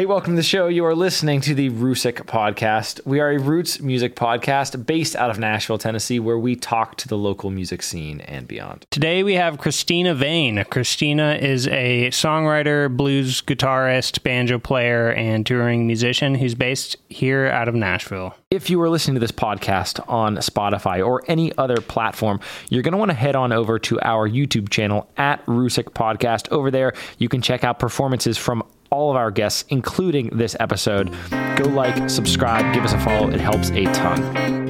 Hey, welcome to the show. You are listening to the Rusick Podcast. We are a roots music podcast based out of Nashville, Tennessee, where we talk to the local music scene and beyond. Today we have Christina Vane. Christina is a songwriter, blues guitarist, banjo player, and touring musician who's based here out of Nashville. If you are listening to this podcast on Spotify or any other platform, you're going to want to head on over to our YouTube channel at Rusick Podcast. Over there, you can check out performances from all of our guests, including this episode. Go like, subscribe, give us a follow. It helps a ton.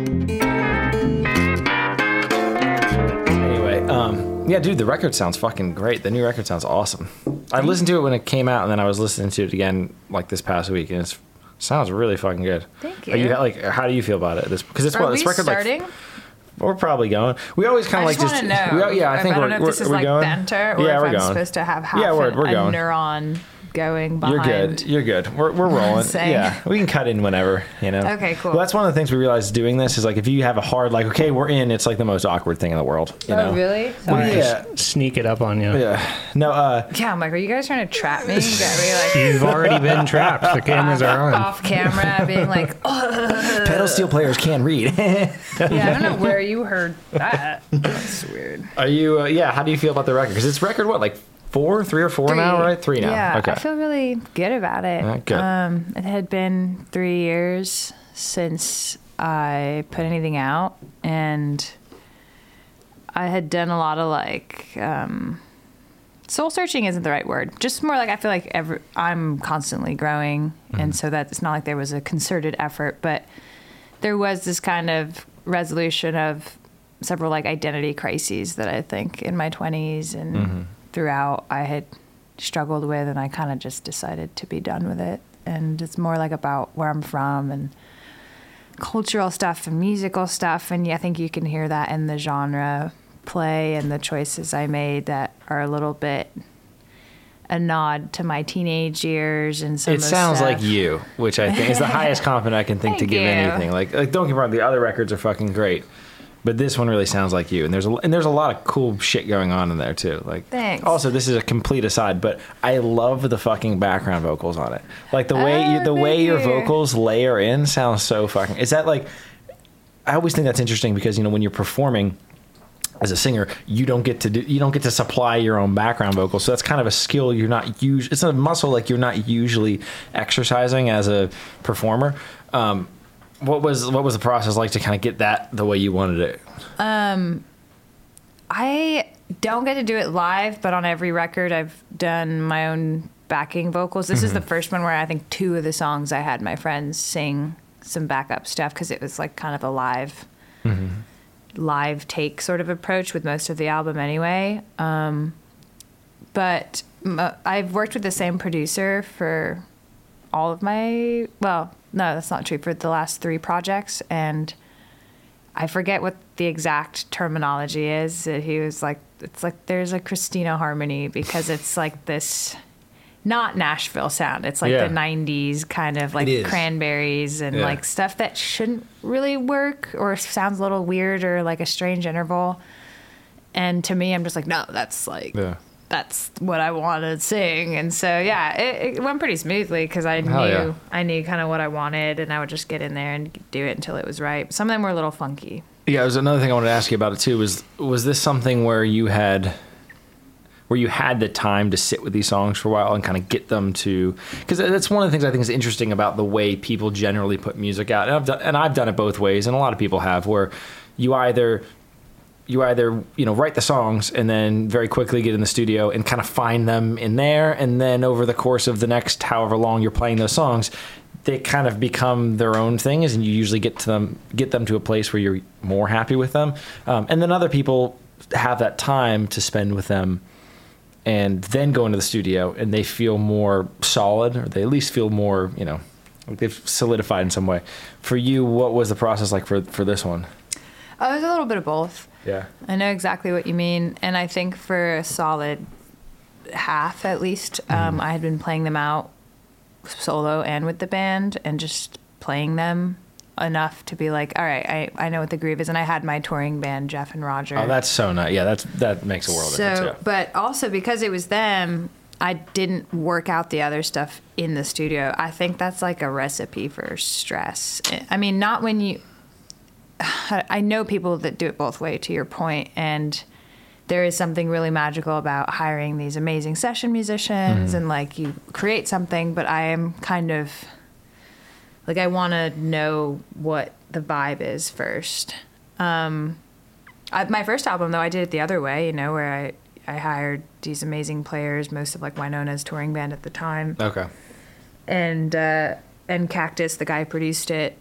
Anyway, yeah, dude, the record sounds fucking great. The new record sounds awesome. I listened to it when it came out, and then I was listening to it again like this past week, and it sounds really fucking good. Thank you. Are you like, how do you feel about it? Because it's Are this we record starting? We're probably going. We always kind of like just want to know. I think I don't know if this is like going. banter or yeah, if we're I'm going. supposed to have half we're a going. neuron going behind. You're good. We're rolling. Yeah, we can cut in whenever, Okay, cool. Well, that's one of the things we realized doing this is like if you have a hard like, okay, we're in, it's like the most awkward thing in the world. You know? Really? Well, yeah. Sneak it up on you. Yeah. No. Yeah, I'm like, are you guys trying to trap me? Get me like You've already been trapped. The cameras are on. off camera, being like, pedal steel players can read. yeah, I don't know where you heard that. That's weird. Are you? Yeah. How do you feel about the record? Because it's record what, like 3 or 4 now, right? 3 now. Yeah, Okay. I feel really good about it. Good. It had been 3 years since I put anything out, and I had done a lot of like soul searching isn't the right word. Just more like I feel like I'm constantly growing, and so that it's not like there was a concerted effort, but there was this kind of resolution of several like identity crises that I think in my 20s and throughout I had struggled with, and I kind of just decided to be done with it. And it's more like about where I'm from and cultural stuff and musical stuff, and I think you can hear that in the genre play and the choices I made that are a little bit a nod to my teenage years and some It of the sounds stuff. like you, which I think is the highest compliment I can think to Thank give you. anything. Like don't get me wrong, the other records are fucking great, but this one really sounds like you. And there's a lot of cool shit going on in there too. Like, Thanks. Also, this is a complete aside, but I love the fucking background vocals on it. Like the way your vocals layer in sounds so fucking. Is that like? I always think that's interesting because when you're performing as a singer, you don't get to supply your own background vocals. So that's kind of a skill you're not it's a muscle like you're not usually exercising as a performer. What was the process like to kind of get that the way you wanted it? I don't get to do it live, but on every record I've done my own backing vocals. This is the first one where I think 2 of the songs I had my friends sing some backup stuff because it was like kind of a live take sort of approach with most of the album anyway. But I've worked with the same producer for all of my, well, no, that's not true, for the last 3 projects, and I forget what the exact terminology is. He was like, it's like there's a Christina harmony because it's like this not Nashville sound. It's like the 90s kind of like Cranberries and like stuff that shouldn't really work or sounds a little weird or like a strange interval. And to me, I'm just like, no, that's like, that's what I want to sing. And so, it went pretty smoothly because I knew kind of what I wanted, and I would just get in there and do it until it was right. Some of them were a little funky. Yeah, there's another thing I wanted to ask you about it too. Was this something where you had the time to sit with these songs for a while and kind of get them to, because that's one of the things I think is interesting about the way people generally put music out. And I've done it both ways, and a lot of people have, where you either write the songs and then very quickly get in the studio and kind of find them in there, and then over the course of the next however long you're playing those songs, they kind of become their own things, and you usually get them to a place where you're more happy with them. And then other people have that time to spend with them and then go into the studio and they feel more solid, or they at least feel more, like they've solidified in some way. For you, what was the process like for this one? It was a little bit of both. Yeah. I know exactly what you mean. And I think for a solid half, at least, I had been playing them out solo and with the band and just playing them enough to be like, all right, I know what the groove is. And I had my touring band, Jeff and Roger. Oh, that's so nice. Yeah, that makes a world of difference. Yeah. But also because it was them, I didn't work out the other stuff in the studio. I think that's like a recipe for stress. I mean, not when you, I know people that do it both ways, to your point, and there is something really magical about hiring these amazing session musicians and like you create something, but I am kind of like, I want to know what the vibe is first. My first album, though, I did it the other way, you know, where I hired these amazing players, most of like Winona's touring band at the time. Okay. And Cactus, the guy who produced it,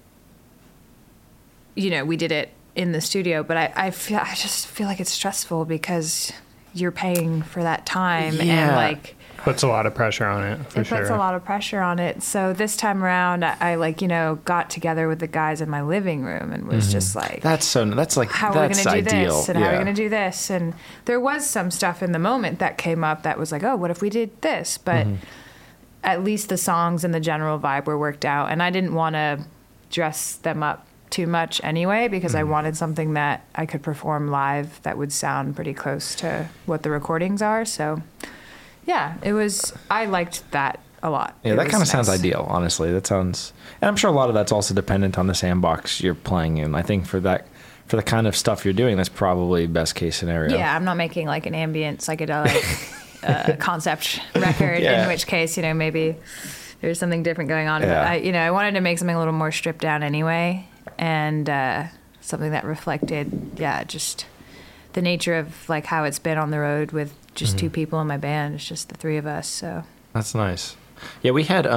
you know, we did it in the studio, but I just feel like it's stressful because you're paying for that time and like puts a lot of pressure on it. For sure. It puts a lot of pressure on it. So this time around, I like, you know, got together with the guys in my living room and was just like, that's like, how that's are we going to do ideal. this? And how are we going to do this? And there was some stuff in the moment that came up that was like, oh, what if we did this? But at least the songs and the general vibe were worked out. And I didn't want to dress them up too much anyway, because I wanted something that I could perform live that would sound pretty close to what the recordings are. So yeah, I liked that a lot. Yeah, that kind of sounds ideal, honestly. That sounds, and I'm sure a lot of that's also dependent on the sandbox you're playing in. I think for the kind of stuff you're doing, that's probably best case scenario. Yeah, I'm not making like an ambient psychedelic concept record, in which case, you know, maybe there's something different going on. Yeah. But I wanted to make something a little more stripped down anyway, and something that reflected, just the nature of like how it's been on the road with just two people in my band. It's just the three of us. So that's nice. Yeah, we had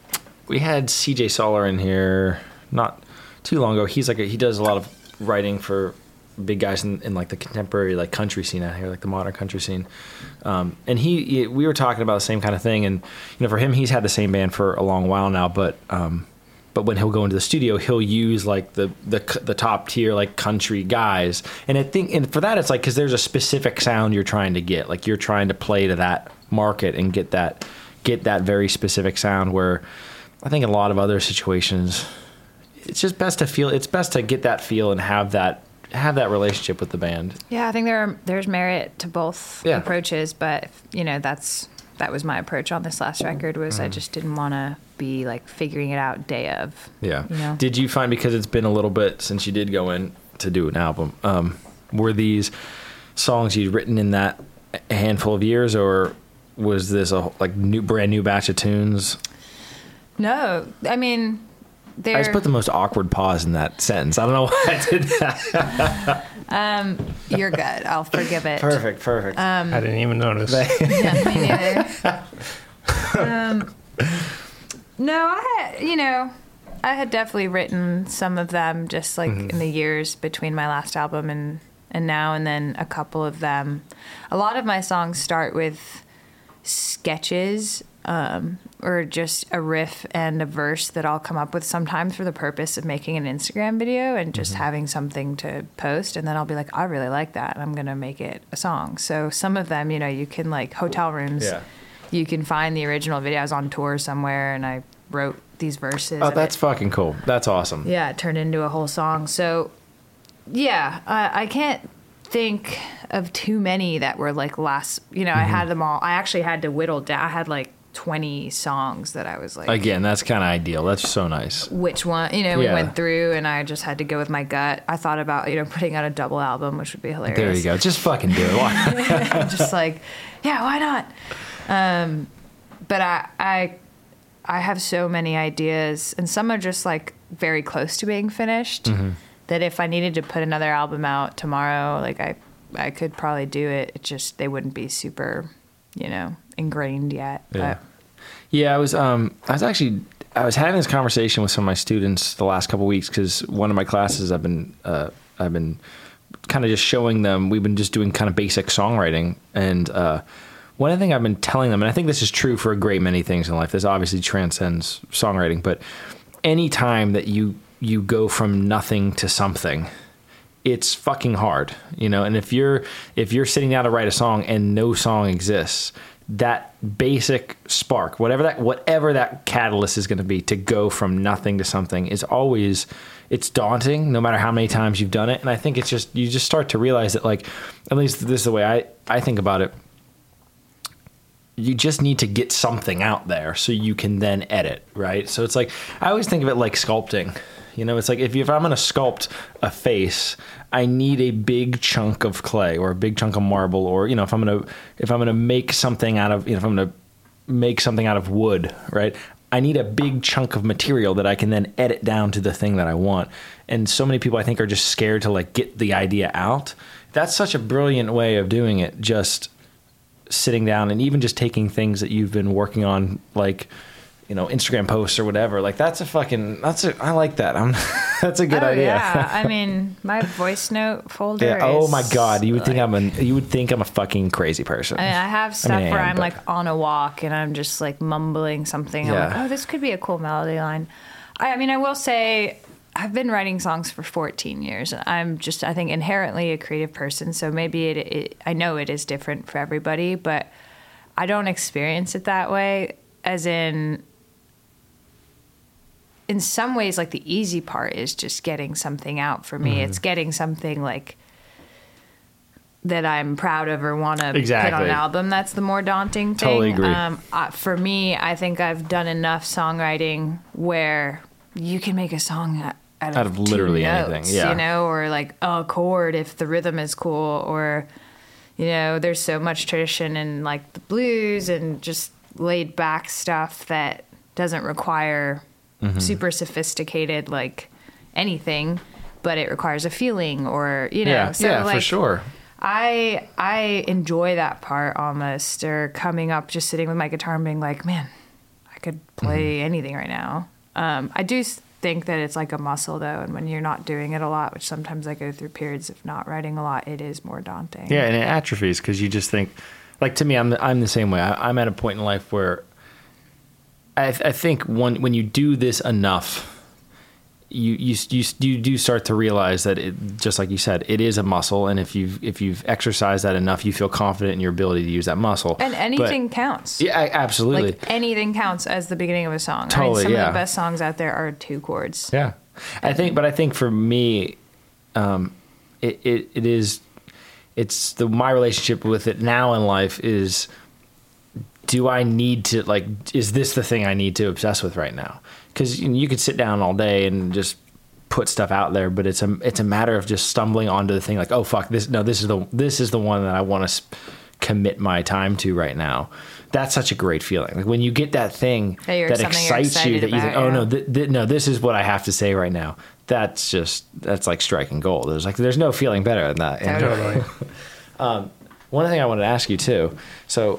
CJ Soller in here not too long ago. He does a lot of writing for big guys in like the contemporary like country scene out here, like the modern country scene. And we were talking about the same kind of thing. And you know, for him, he's had the same band for a long while now. But when he'll go into the studio, he'll use like the top tier like country guys. And I think, and for that, it's like, because there's a specific sound you're trying to get. Like you're trying to play to that market and get that very specific sound. Where I think in a lot of other situations, it's just best to feel. It's best to get that feel and have that relationship with the band. Yeah, I think there's merit to both approaches, but you know, that was my approach on this last record. Was I just didn't want to be like figuring it out day of. Yeah. You know? Did you find, because it's been a little bit since you did go in to do an album, were these songs you'd written in that a handful of years, or was this a like brand new batch of tunes? No, I mean, I just put the most awkward pause in that sentence. I don't know why I did that. You're good. I'll forgive it. Perfect. I didn't even notice. Yeah, me neither. No, I had definitely written some of them just like in the years between my last album and now, and then a couple of them. A lot of my songs start with sketches or just a riff and a verse that I'll come up with sometimes for the purpose of making an Instagram video and just having something to post, and then I'll be like, I really like that, and I'm gonna make it a song. So some of them, you know, you can like hotel rooms. Yeah. You can find the original video. I was on tour somewhere and I wrote these verses. Oh, that's fucking cool. That's awesome. Yeah, it turned into a whole song. So yeah, I can't think of too many that were like last, you know, I had them all. I actually had to whittle down. I had like 20 songs that I was like, again, that's kind of ideal. That's so nice. Which one, you know, we went through and I just had to go with my gut. I thought about, you know, putting out a double album, which would be hilarious. There you go. Just fucking do it. Why? Just like, yeah, why not? But I have so many ideas, and some are just like very close to being finished, that if I needed to put another album out tomorrow, like I could probably do it. It just, they wouldn't be super, you know, ingrained yet. Yeah. But. Yeah, I was having this conversation with some of my students the last couple of weeks, because one of my classes I've been kind of just showing them. We've been just doing kind of basic songwriting, and one thing I've been telling them, and I think this is true for a great many things in life. This obviously transcends songwriting, but any time that you go from nothing to something, it's fucking hard, you know. And if you're sitting down to write a song and no song exists, that basic spark, whatever that catalyst is going to be to go from nothing to something, is always, it's daunting no matter how many times you've done it. And I think it's just, you just start to realize that, like, at least this is the way I think about it. you just need to get something out there so you can then edit, right? So it's like, I always think of it like sculpting. You know, it's like if I'm going to sculpt a face, I need a big chunk of clay or a big chunk of marble, or, you know, if I'm going to make something out of, you know, if I'm going to make something out of wood, right? I need a big chunk of material that I can then edit down to the thing that I want. And so many people, I think, are just scared to like get the idea out. That's such a brilliant way of doing it. Just sitting down and even just taking things that you've been working on, like, you know, Instagram posts or whatever. Like I like that. That's a good idea. Yeah. I mean, my voice note folder. Yeah. Oh is my God. You would like, think I'm a fucking crazy person. I mean, I have stuff where I'm like on a walk and I'm just like mumbling something. Yeah. I'm like, oh, this could be a cool melody line. I mean, I will say I've been writing songs for 14 years. I'm just, I think, inherently a creative person. So maybe I know it is different for everybody, but I don't experience it that way. As in some ways, like the easy part is just getting something out for me. It's getting something like that I'm proud of or want to put on an album. That's the more daunting thing. Totally agree. For me, I think I've done enough songwriting where you can make a song out of literally notes, anything, yeah. You know, or like a chord if the rhythm is cool, or, you know, there's so much tradition in like the blues and just laid back stuff that doesn't require super sophisticated like anything, but it requires a feeling, or, you know. Yeah, so yeah, like, for sure. I enjoy that part almost, or coming up, just sitting with my guitar and being like, man, I could play anything right now. I do think that it's like a muscle though, and when you're not doing it a lot, which sometimes I go through periods of not writing a lot, it is more daunting. Yeah, and it atrophies because you just think, like, to me, I'm the same way. I'm at a point in life where I think when you do this enough, you do start to realize that it, just like you said, it is a muscle, and if you've exercised that enough, you feel confident in your ability to use that muscle. And anything counts. Yeah, absolutely. Like anything counts as the beginning of a song. Totally, I mean, some of the best songs out there are 2 chords. Yeah, I think for me, it's my relationship with it now in life is, do I need to, like, is this the thing I need to obsess with right now? Because you could sit down all day and just put stuff out there, but it's a matter of just stumbling onto the thing, like, oh fuck, this is the one that I want to commit my time to right now. That's such a great feeling. Like when you get that thing that excites you, that you think, oh no, no, this is what I have to say right now. That's like striking gold. There's no feeling better than that. Totally. One thing I wanted to ask you too. So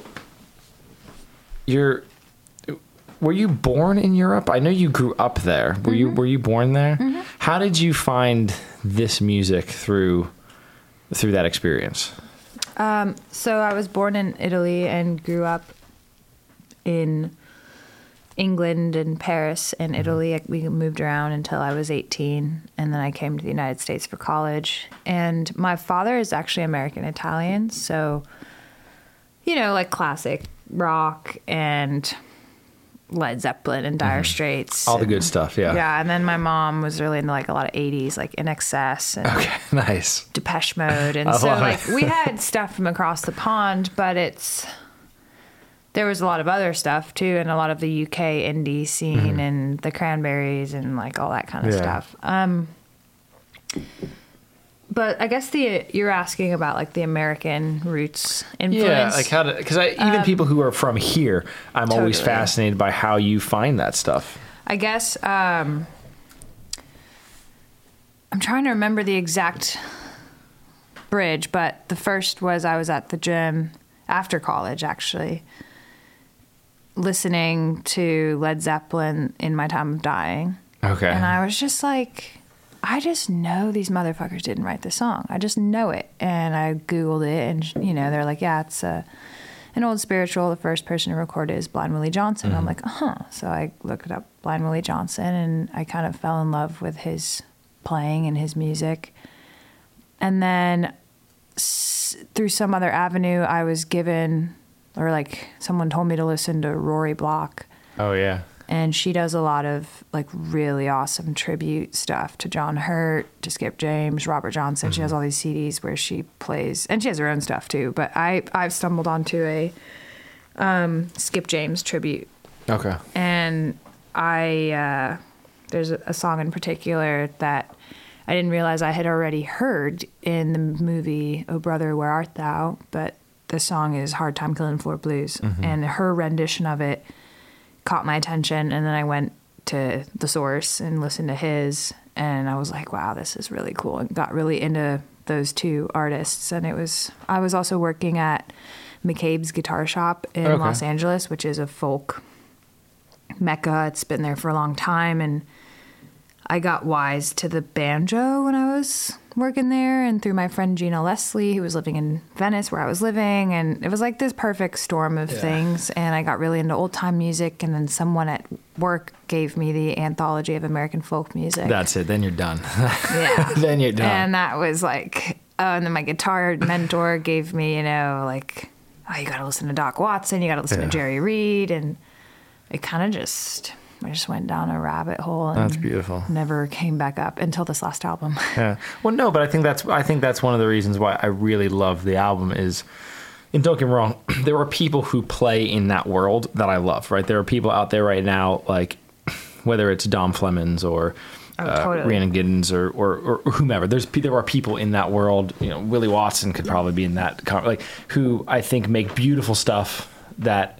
were you born in Europe? I know you grew up there. Were you born there? Mm-hmm. How did you find this music through that experience? So I was born in Italy and grew up in England and Paris and Italy. We moved around until I was 18, and then I came to the United States for college. And my father is actually American Italian, so, you know, like classic rock and Led Zeppelin and Dire Straits. All the good stuff, yeah. Yeah, and then my mom was really into like a lot of 80s, like INXS and okay, nice. Depeche Mode. And so like we had stuff from across the pond, but there was a lot of other stuff too, and a lot of the UK indie scene and the Cranberries and like all that kind of stuff. But I guess you're asking about like the American roots influence. Yeah, like how because even people who are from here, I'm always fascinated by how you find that stuff. I guess I'm trying to remember the exact bridge, but the first was I was at the gym after college, actually, listening to Led Zeppelin in my time of dying. Okay. And I was just like, I just know these motherfuckers didn't write the song. I just know it. And I Googled it, and, you know, they're like, yeah, it's an old spiritual. The first person to record it is Blind Willie Johnson. I'm like, So I looked up Blind Willie Johnson, and I kind of fell in love with his playing and his music. And then through some other avenue, I was given, or like someone told me to listen to Rory Block. Oh, yeah. And she does a lot of like really awesome tribute stuff to John Hurt, to Skip James, Robert Johnson. She has all these CDs where she plays, and she has her own stuff too. But I've stumbled onto Skip James tribute. Okay. And there's a song in particular that I didn't realize I had already heard in the movie Oh Brother, Where Art Thou? But the song is Hard Time Killing Floor Blues. And her rendition of it caught my attention. And then I went to the source and listened to his. And I was like, wow, this is really cool. And got really into those two artists. And I was also working at McCabe's Guitar Shop in Los Angeles, which is a folk mecca. It's been there for a long time. And I got wise to the banjo when I was working there, and through my friend Gina Leslie, who was living in Venice where I was living. And it was like this perfect storm of things. And I got really into old time music. And then someone at work gave me the Anthology of American Folk Music. That's it. Then you're done. Yeah. Then you're done. And that was like, and then my guitar mentor gave me, like, oh, you got to listen to Doc Watson, you got to listen to Jerry Reed. And it kind of I just went down a rabbit hole and that's beautiful. Never came back up until this last album. Yeah. Well, no, but I think that's one of the reasons why I really love the album is, and don't get me wrong, there are people who play in that world that I love, right? There are people out there right now, like whether it's Dom Flemons or totally. Rhiannon Giddens or whomever. There are people in that world. Willie Watson could probably be in that, like, who I think make beautiful stuff that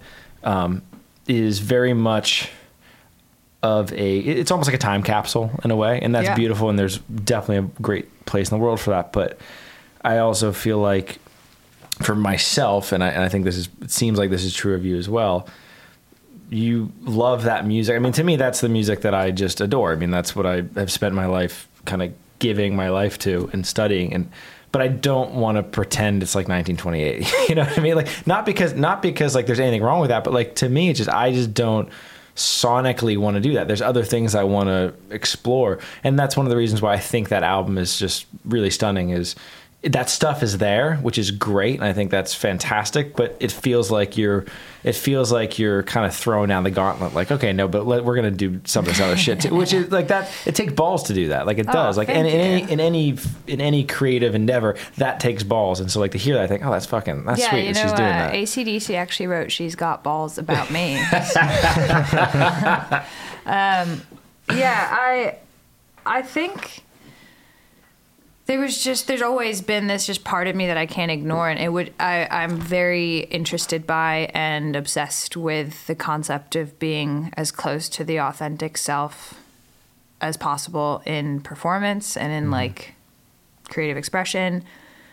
is very much it's almost like a time capsule in a way, and that's beautiful, and there's definitely a great place in the world for that. But I also feel like for myself, and I think it seems like this is true of you as well, you love that music. I mean, to me, that's the music that I just adore. I mean, that's what I have spent my life kind of giving my life to and studying. But I don't want to pretend it's like 1928. You know what I mean? Like, not because like there's anything wrong with that, but like to me, I just don't sonically want to do that. There's other things I want to explore, and that's one of the reasons why I think that album is just really stunning. Is that stuff is there, which is great, and I think that's fantastic. But it feels like you're kind of throwing down the gauntlet. Like, okay, no, but we're gonna do some of this other shit too, which is like that. It takes balls to do that. Like it does. Like in any creative endeavor, that takes balls. And so like to hear that, I think, oh, that's sweet that she's doing that. AC/DC actually wrote "She's Got Balls" about me. I think. There's always been this just part of me that I can't ignore, and I'm very interested by and obsessed with the concept of being as close to the authentic self as possible in performance and in like creative expression.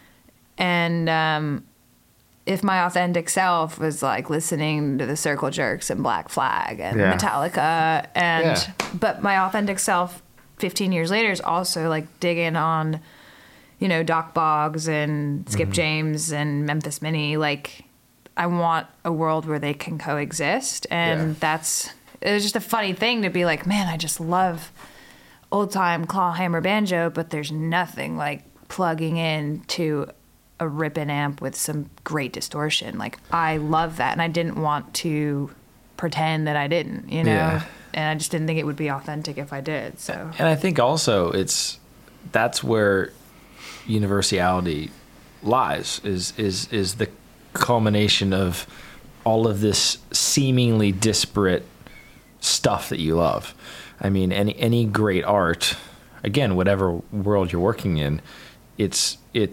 And if my authentic self was like listening to the Circle Jerks and Black Flag and Metallica, but my authentic self 15 years later is also like digging on Doc Boggs and Skip James and Memphis Minnie. Like, I want a world where they can coexist. And it was just a funny thing to be like, man, I just love old time claw hammer banjo, but there's nothing like plugging in to a ripping amp with some great distortion. Like, I love that. And I didn't want to pretend that I didn't, and I just didn't think it would be authentic if I did. So, and I think also that's where universality lies, is the culmination of all of this seemingly disparate stuff that you love. I mean, any great art, again, whatever world you're working in, it's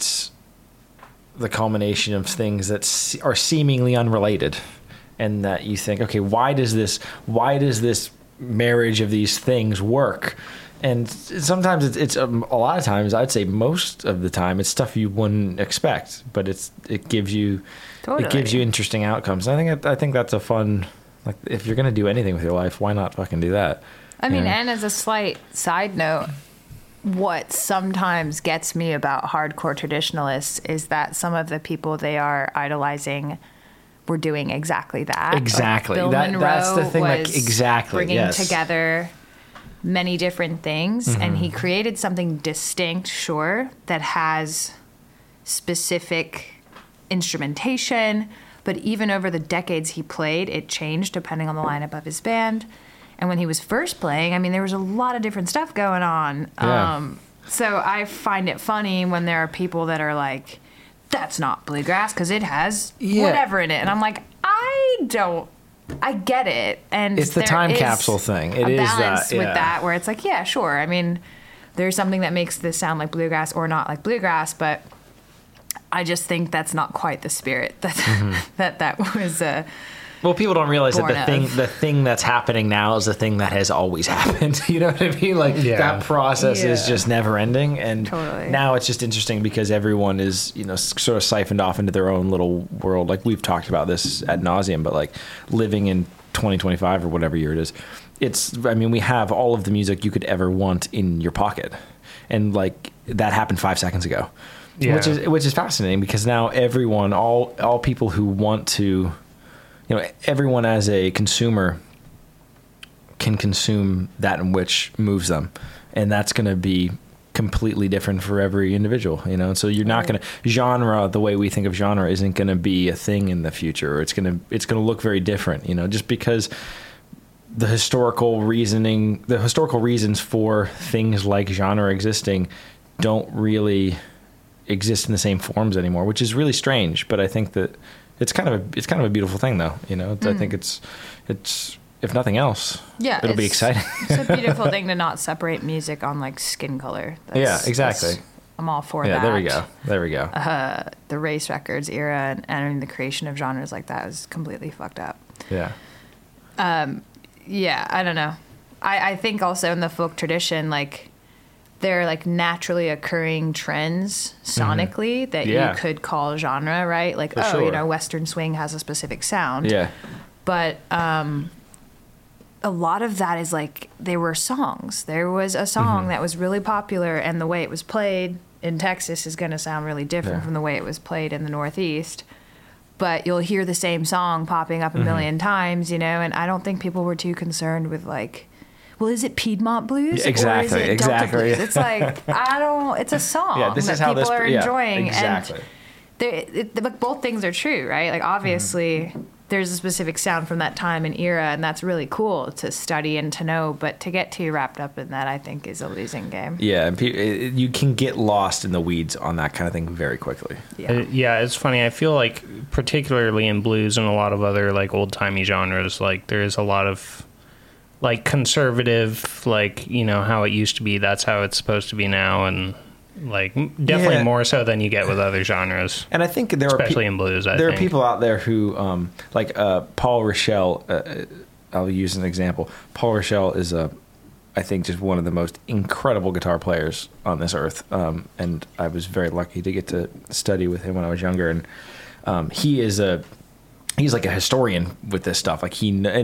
the culmination of things that are seemingly unrelated, and that you think, okay, why does this marriage of these things work? And sometimes it's a lot of times, I'd say most of the time, it's stuff you wouldn't expect, but it gives you interesting outcomes. And I think that's a fun, like, if you're gonna do anything with your life, why not fucking do that? I mean, and as a slight side note, what sometimes gets me about hardcore traditionalists is that some of the people they are idolizing were doing exactly that. Exactly. Like Bill Monroe that's the thing. Was like exactly. Bringing together many different things, and he created something distinct, that has specific instrumentation, but even over the decades he played, it changed depending on the lineup of his band. And when he was first playing, I mean, there was a lot of different stuff going on. Yeah. So I find it funny when there are people that are like, that's not bluegrass because it has whatever in it. And I'm like, I don't. I get it, and it's the there time is capsule thing. It a is balance that with that, where it's like, yeah, sure. I mean, there's something that makes this sound like bluegrass or not like bluegrass, but I just think that's not quite the spirit that was. Well, people don't realize Born that of. the thing that's happening now is the thing that has always happened. You know what I mean? Like that process is Yeah. just never ending. And Totally. now it's just interesting because everyone is, sort of siphoned off into their own little world. Like we've talked about this ad nauseum, but like living in 2025 or whatever year it is, we have all of the music you could ever want in your pocket. And like that happened 5 seconds ago, which is fascinating because now everyone, all people who want to, everyone as a consumer can consume that in which moves them. And that's going to be completely different for every individual, So you're not going to genre, the way we think of genre isn't going to be a thing in the future. Or it's going to look very different, just because the historical reasons for things like genre existing don't really exist in the same forms anymore, which is really strange. But I think that it's kind of a beautiful thing, though. I think it's if nothing else, it'll be exciting. It's a beautiful thing to not separate music on like skin color. Exactly. I'm all for yeah, that. There we go. The race records era and the creation of genres like that is completely fucked up. Yeah. Yeah, I don't know. I think also in the folk tradition, like there are like naturally occurring trends sonically that you could call genre, right? Like, Western swing has a specific sound. Yeah. But a lot of that is like they were songs. There was a song that was really popular, and the way it was played in Texas is going to sound really different from the way it was played in the Northeast. But you'll hear the same song popping up a million times, and I don't think people were too concerned with like, well, is it Piedmont blues? Exactly, or is it Delta blues? It's like, it's a song this that is how people are enjoying. Exactly. And both things are true, right? Like obviously there's a specific sound from that time and era, and that's really cool to study and to know, but to get too wrapped up in that, I think, is a losing game. Yeah, and you can get lost in the weeds on that kind of thing very quickly. Yeah, it's funny. I feel like particularly in blues and a lot of other like old-timey genres, like there is a lot of like conservative, like, how it used to be, that's how it's supposed to be now, and like definitely more so than you get with other genres. And I think especially in blues, there are people out there who like Paul Rochelle. I'll use an example. Paul Rochelle is I think just one of the most incredible guitar players on this earth, and I was very lucky to get to study with him when I was younger. And he's like a historian with this stuff. Like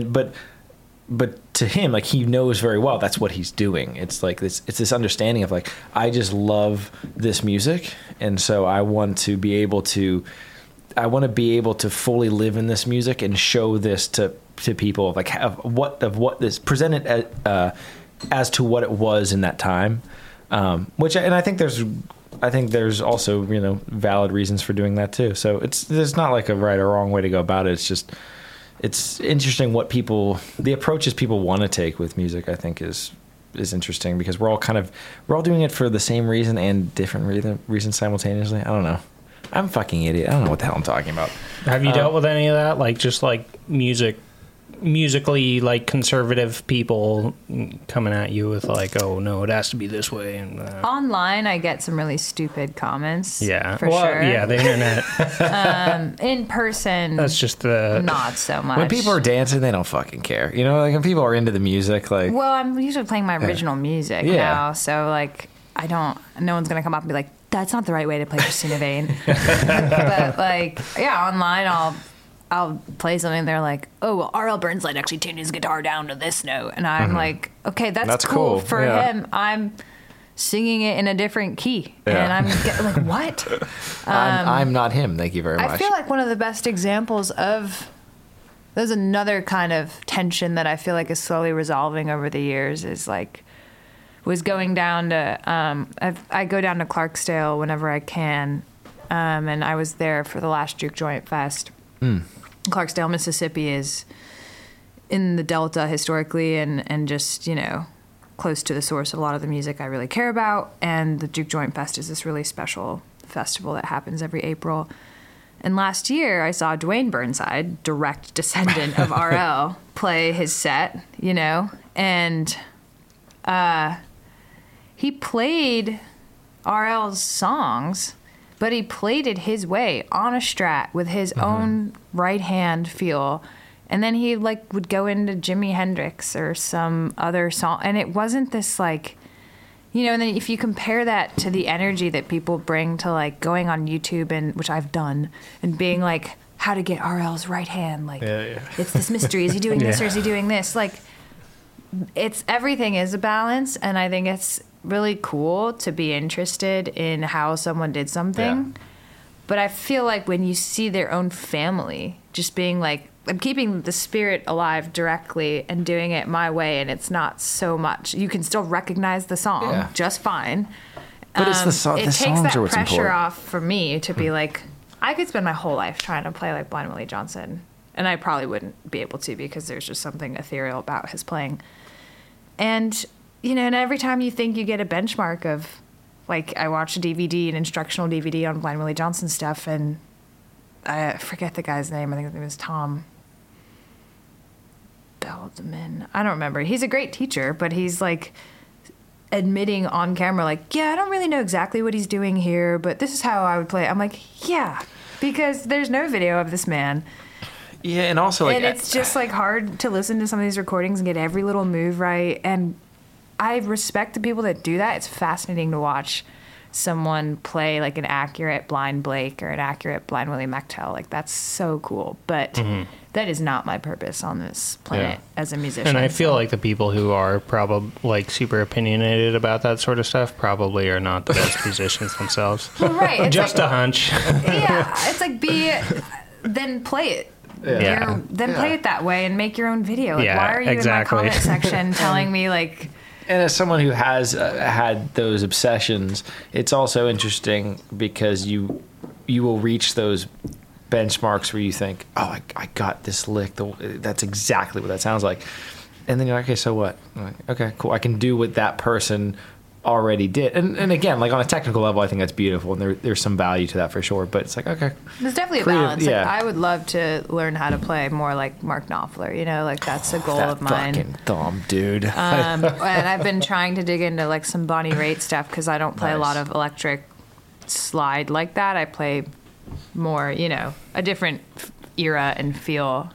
but to him, like he knows very well that's what he's doing. It's like it's this understanding of like, I just love this music, and so I want to be able to fully live in this music and show this to people of what this presented as to what it was in that time. I think there's also valid reasons for doing that too. So there's not like a right or wrong way to go about it. It's just. It's interesting the approaches people want to take with music, I think is interesting because we're all doing it for the same reason and different reasons simultaneously. I don't know. I'm a fucking idiot. I don't know what the hell I'm talking about. Have you dealt with any of that? Like just like musically like conservative people coming at you with like, oh no, it has to be this way. And online I get some really stupid comments. Yeah, for sure. Yeah, the internet. In person, that's just not so much. When people are dancing, they don't fucking care. Like when people are into the music, like. Well, I'm usually playing my original music now, so like no one's gonna come up and be like, that's not the right way to play Christina Vane. But like, online I'll play something and they're like, oh, well, R.L. Burnside actually tuned his guitar down to this note. And I'm like, okay, that's cool. For him, I'm singing it in a different key. And I'm like, what? I'm not him. Thank you very much. I feel like one of the best examples of... There's another kind of tension that I feel like is slowly resolving over the years is like... was going down to... I go down to Clarksdale whenever I can. And I was there for the last Juke Joint Fest. Clarksdale, Mississippi is in the Delta historically and just, close to the source of a lot of the music I really care about. And the Juke Joint Fest is this really special festival that happens every April. And last year I saw Dwayne Burnside, direct descendant of RL, play his set, you know, and he played RL's songs, but he played it his way on a Strat with his own right hand feel. And then he like would go into Jimi Hendrix or some other song, and it wasn't this like, you know, and then if you compare that to the energy that people bring to like going on YouTube, and which I've done, and being like, how to get RL's right hand, like it's this mystery. Is he doing this or is he doing this? Like, it's everything is a balance, and I think it's really cool to be interested in how someone did something. Yeah. But I feel like when you see their own family just being like, I'm keeping the spirit alive directly and doing it my way, and it's not so much. You can still recognize the song just fine. But it's the It takes songs that are what's pressure important. off for me to be like, I could spend my whole life trying to play like Blind Willie Johnson, and I probably wouldn't be able to because there's just something ethereal about his playing. And, you know, and every time you think you get a benchmark of, like, I watched a DVD, an instructional DVD on Blind Willie Johnson stuff, and I forget the guy's name. I think his name was Tom Beldeman. I don't remember. He's a great teacher, but he's like admitting on camera, like, yeah, I don't really know exactly what he's doing here, but this is how I would play it. I'm like, yeah, because there's no video of this man. Yeah, and also like, And it's just like hard to listen to some of these recordings and get every little move right. And I respect the people that do that. It's fascinating to watch someone play like an accurate Blind Blake or an accurate Blind Willie McTell. Like, that's so cool. But that is not my purpose on this planet as a musician. And I feel like the people who are probably like super opinionated about that sort of stuff probably are not the best musicians themselves. Well, right. It's Just like, a hunch. yeah, it's like then play it. Yeah. Then play it that way and make your own video. Like, Yeah, why are you exactly. in my comment section telling me like, and as someone who has had those obsessions, it's also interesting because you will reach those benchmarks where you think, oh, I got this lick. That's exactly what that sounds like. And then you're like, okay, so what? I'm like, okay, cool. I can do what that person already did. And again, like on a technical level, I think that's beautiful. And there's some value to that for sure. But it's like, okay. there's definitely a Creative, balance. yeah. Like, I would love to learn how to play more like Mark Knopfler, you know, like that's a goal that of mine. fucking thumb, dude. And I've been trying to dig into like some Bonnie Raitt stuff because I don't play a Nice. lot of electric slide like that. I play more, you know, a different era and feel.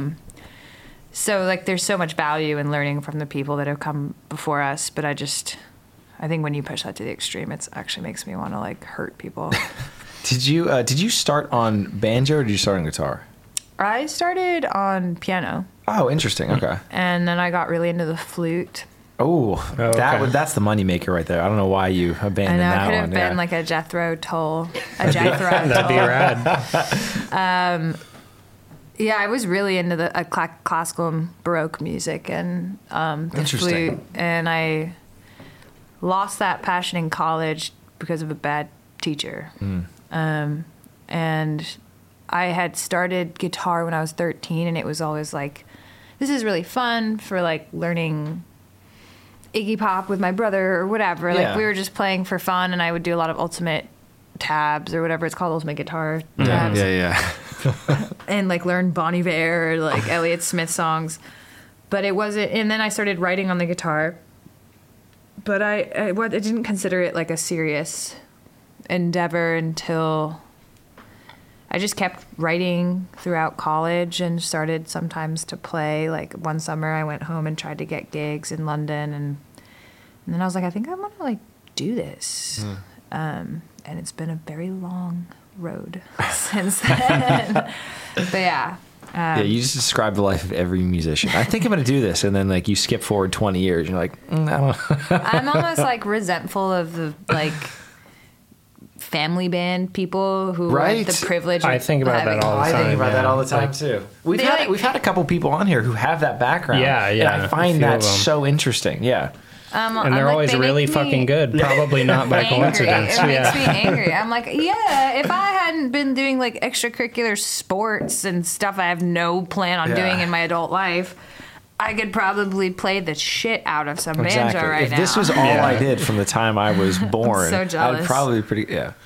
So like there's so much value in learning from the people that have come before us, but I think when you push that to the extreme, it actually makes me want to like hurt people. Did you start on banjo or did you start on guitar? I started on piano, Oh, interesting. Okay. and then I got really into the flute. Oh, okay. that's the moneymaker right there. I don't know why you I abandoned know that it could one. have been yeah. like a Jethro Tull, a Jethro Tull. That'd be rad. Yeah, I was really into the classical and Baroque music and the Interesting. flute, and I lost that passion in college because of a bad teacher. And I had started guitar when I was 13, and it was always like, this is really fun for like learning Iggy Pop with my brother or whatever. Yeah. Like we were just playing for fun, and I would do a lot of ultimate tabs or whatever it's called, ultimate guitar tabs. Yeah. And like learn Bon Iver or like Elliott Smith songs. But it wasn't, and then I started writing on the guitar. But I didn't consider it like a serious endeavor until I just kept writing throughout college and started sometimes to play. Like one summer I went home and tried to get gigs in London, and then I was like, I think I want to like do this. And it's been a very long road since then. But yeah. Yeah, you just described the life of every musician. I think I'm going to do this, and then like you skip forward 20 years, and you're like, I don't know. I'm almost like resentful of the like family band people who Right? have the privilege. I of think about having- that all the I think time, about that yeah. all the time Like, too. We've They, had like- we've had a couple people on here who have that background. Yeah, And yeah, I a find few that of them. so interesting. Yeah. And I'm they're like, always they really make me fucking good. Probably not by angry. coincidence. It makes Yeah. me angry. I'm like, yeah, if I hadn't been doing like extracurricular sports and stuff I have no plan on Yeah. doing in my adult life, I could probably play the shit out of some banjo Exactly. right If now. this was all Yeah. I did from the time I was born, so jealous. I'd probably be pretty. Yeah.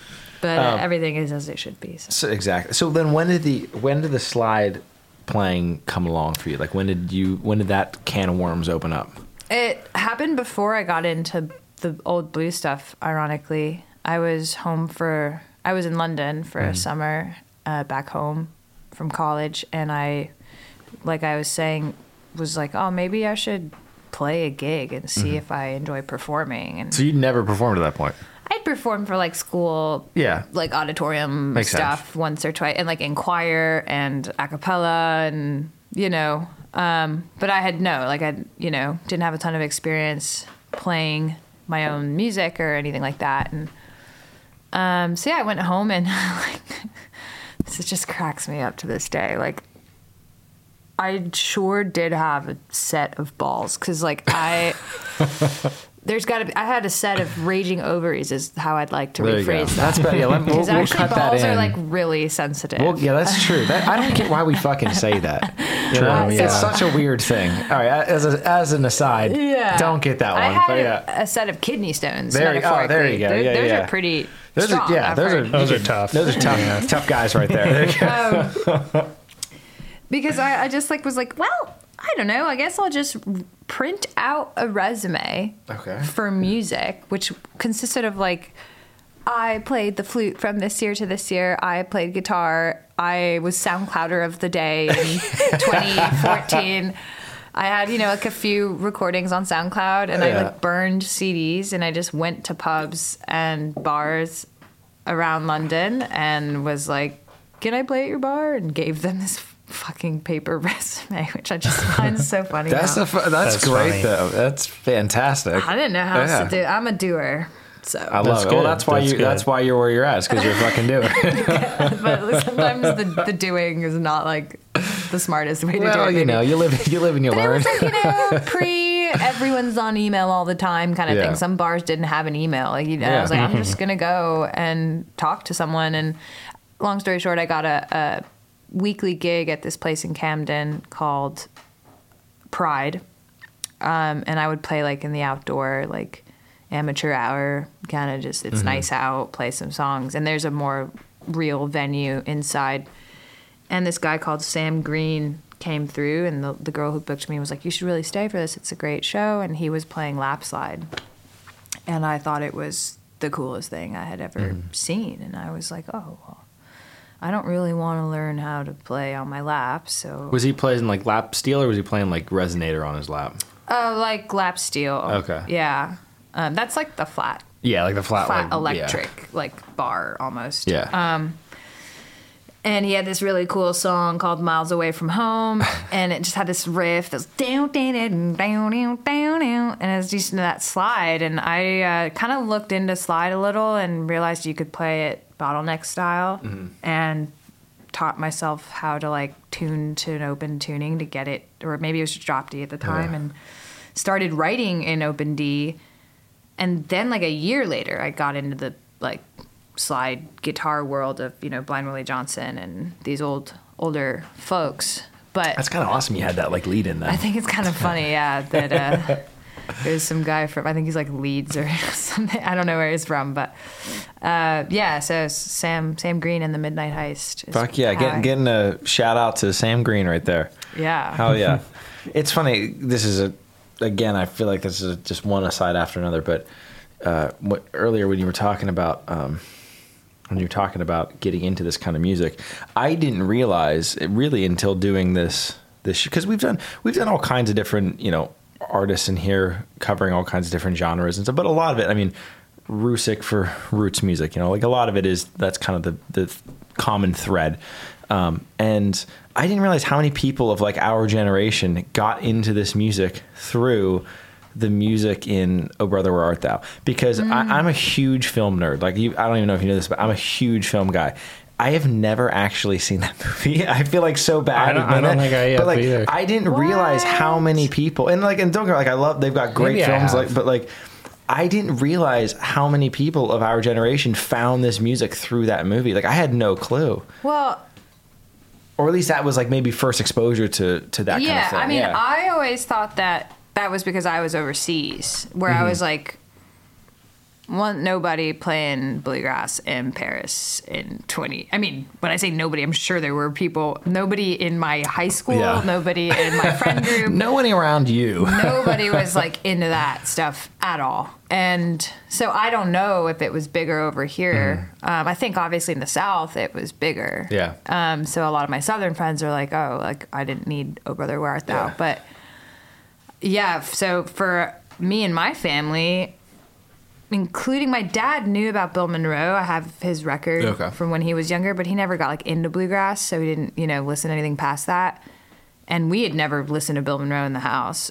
But everything is as it should be. So. Exactly. So then when did the slide playing come along for you? Like when did that can of worms open up? It happened before I got into the old blues stuff, ironically. I was in London for a summer back home from college, and I was saying, was like, oh, maybe I should play a gig and see if I enjoy performing. And so you'd never performed at that point? I'd performed for like school, like auditorium Makes stuff sense. once or twice, and like in choir and a cappella, and but I had didn't have a ton of experience playing my own music or anything like that. And so I went home and like this just cracks me up to this day. Like I sure did have a set of balls, because like I had a set of raging ovaries is how I'd like to rephrase that. That's better. Yeah, because we'll actually cut that balls in. are like really sensitive. Well, yeah, that's true. I don't get why we fucking say that. It's such a weird thing. All right, as an aside, don't get that one. I had but a set of kidney stones. There you go. Those are pretty strong. Those are tough. Those are tough, tough guys right there. Because I just like was like, well, I don't know. I guess I'll just print out a resume for music, which consisted of like, I played the flute from this year to this year. I played guitar. I was SoundClouder of the day in 2014. I had, like a few recordings on SoundCloud, and I like burned CDs, and I just went to pubs and bars around London and was like, can I play at your bar? And gave them this fucking paper resume, which I just find so funny. That's great funny. though. That's fantastic. I didn't know how else to do. I'm a doer, so I love it. Good. Well, that's why you're where you're at, because you're a fucking doer. But sometimes the doing is not like the smartest way to do it. Well, maybe. you live and you But learn. it was like, pre everyone's on email all the time kind of thing. Some bars didn't have an email. Like, I was like, I'm just gonna go and talk to someone. And long story short, I got a weekly gig at this place in Camden called Pride, and I would play like in the outdoor, like amateur hour, kind of just it's nice out, play some songs, and there's a more real venue inside. And this guy called Sam Green came through, and the girl who booked me was like, you should really stay for this, it's a great show. And he was playing lap slide, and I thought it was the coolest thing I had ever seen. And I was like, oh, well, I don't really want to learn how to play on my lap, so... Was he playing like lap steel, or was he playing like resonator on his lap? Like lap steel. Okay. Yeah. That's like the flat Yeah, like the flat like, electric, like bar almost. Yeah. And he had this really cool song called Miles Away from Home, and it just had this riff that's down, down, down, down, down, down, and it was just that slide. And I kind of looked into slide a little and realized you could play it bottleneck style, and taught myself how to like tune to an open tuning to get it, or maybe it was just drop D at the time, and started writing in open D. And then like a year later, I got into the like slide guitar world of, Blind Willie Johnson and these older folks. But that's kind of awesome. You had that like lead in there. I think it's kind of funny, that there's some guy from, I think he's like Leeds or something. I don't know where he's from, but so Sam Green and the Midnight Heist. Fuck yeah, getting a shout out to Sam Green right there. Yeah. Hell yeah. It's funny. This is again, I feel like this is just one aside after another, but earlier when you were talking about getting into this kind of music, I didn't realize it really until doing this because we've done all kinds of different artists in here covering all kinds of different genres and stuff, but a lot of it, I mean, Rusick for roots music, like a lot of it that's kind of the common thread. And I didn't realize how many people of like our generation got into this music through the music in Oh Brother Where Art Thou, because I'm a huge film nerd. Like I don't even know if you know this, but I'm a huge film guy. I have never actually seen that movie. I feel like so bad. I don't think I have but like, either. I didn't realize how many people, and don't get me wrong, I love, they've got great films, but I didn't realize how many people of our generation found this music through that movie. Like I had no clue. Well, or at least that was like maybe first exposure to that kind of thing. Yeah, I mean, I always thought that was because I was overseas, where I was like, want nobody playing bluegrass in Paris in 20. I mean, when I say nobody, I'm sure there were people. Nobody in my high school. Yeah. Nobody in my friend group. Nobody around you. Nobody was like into that stuff at all. And so I don't know if it was bigger over here. I think obviously in the South it was bigger. Yeah. So a lot of my Southern friends are like, oh, like I didn't need "Oh Brother, Where Art Thou?" Yeah. But yeah, so for me and my family, including my dad, knew about Bill Monroe. I have his record Okay. from when he was younger, but he never got like into bluegrass, so he didn't, listen to anything past that. And we had never listened to Bill Monroe in the house.